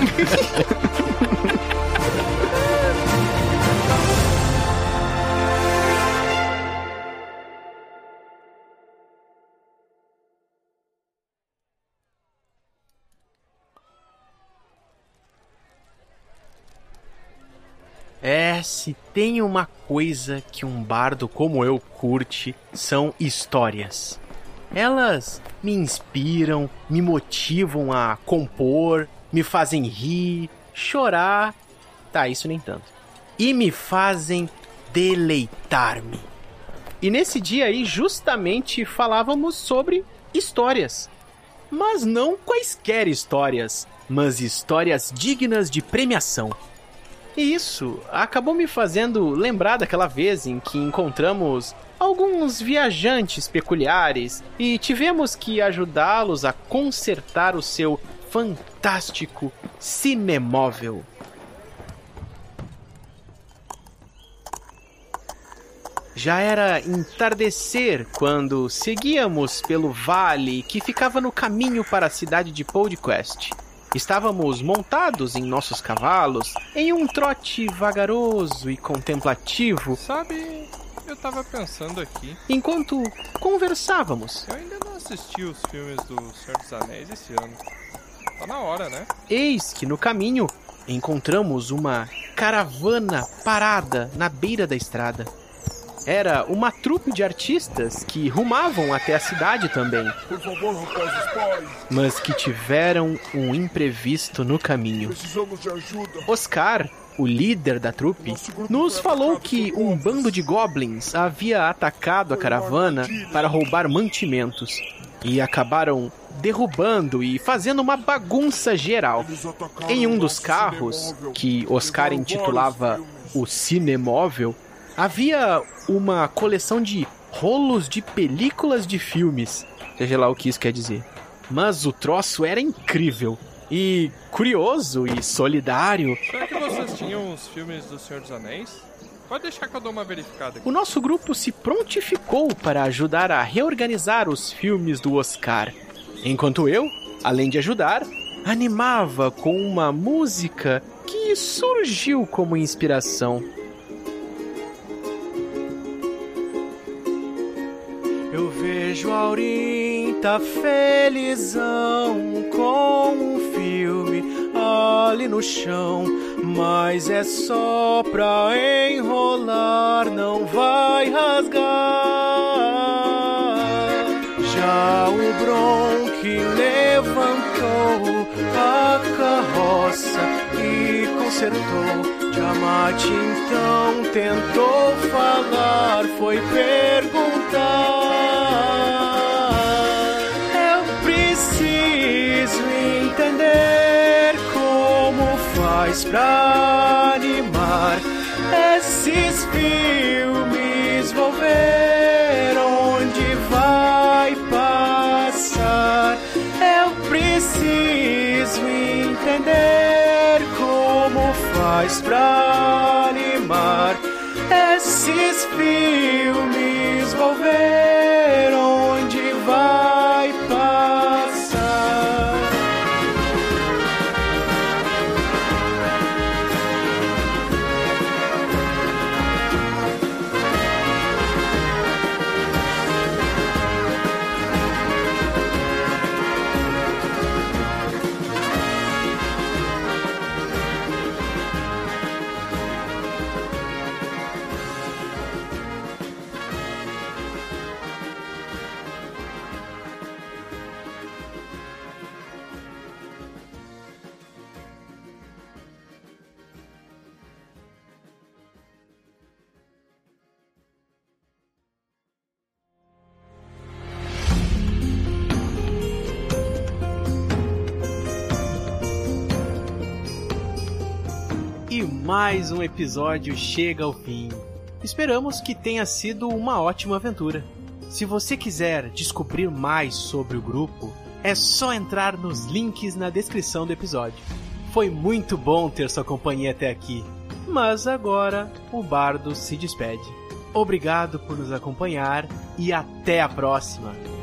É, se tem uma coisa que um bardo como eu curte, são histórias. Elas me inspiram, me motivam a compor, me fazem rir, chorar, tá, isso nem tanto. E me fazem deleitar-me. E nesse dia aí, justamente, falávamos sobre histórias. Mas não quaisquer histórias, mas histórias dignas de premiação. E isso acabou me fazendo lembrar daquela vez em que encontramos alguns viajantes peculiares e tivemos que ajudá-los a consertar o seu fantástico cinemóvel. Já era entardecer quando seguíamos pelo vale que ficava no caminho para a cidade de Podcast. Estávamos montados em nossos cavalos, em um trote vagaroso e contemplativo. Sabe, eu tava pensando aqui. Enquanto conversávamos. Eu ainda não assisti os filmes do Senhor dos Anéis esse ano. Tá na hora, né? Eis que no caminho encontramos uma caravana parada na beira da estrada. Era uma trupe de artistas que rumavam até a cidade também. Por favor, rapazes, pais. Mas que tiveram um imprevisto no caminho. Precisamos de ajuda. Oscar, o líder da trupe, nos falou que um bando de goblins havia atacado a caravana para roubar mantimentos. E acabaram derrubando e fazendo uma bagunça geral. Em um dos carros, que Oscar intitulava o Cinemóvel, havia uma coleção de rolos de películas de filmes, seja lá o que isso quer dizer. Mas o troço era incrível, e curioso e solidário. Será que vocês tinham os filmes do Senhor dos Anéis? Pode deixar que eu dou uma verificada aqui. O nosso grupo se prontificou para ajudar a reorganizar os filmes do Oscar, enquanto eu, além de ajudar, animava com uma música que surgiu como inspiração. Eu vejo a Aurim tá felizão com um filme ali no chão, mas é só pra enrolar, não vai rasgar. Já o Bronque levantou a carroça e consertou. Tiamat então tentou falar, foi perguntar. Eu preciso entender como faz pra animar esses filmes. Vou ver onde vai passar. Eu preciso entender como faz pra animar esses filmes. Vou ver onde vai passar. mais um episódio chega ao fim. Esperamos que tenha sido uma ótima aventura. Se você quiser descobrir mais sobre o grupo, é só entrar nos links na descrição do episódio. Foi muito bom ter sua companhia até aqui, mas agora o Bardo se despede. Obrigado por nos acompanhar e até a próxima!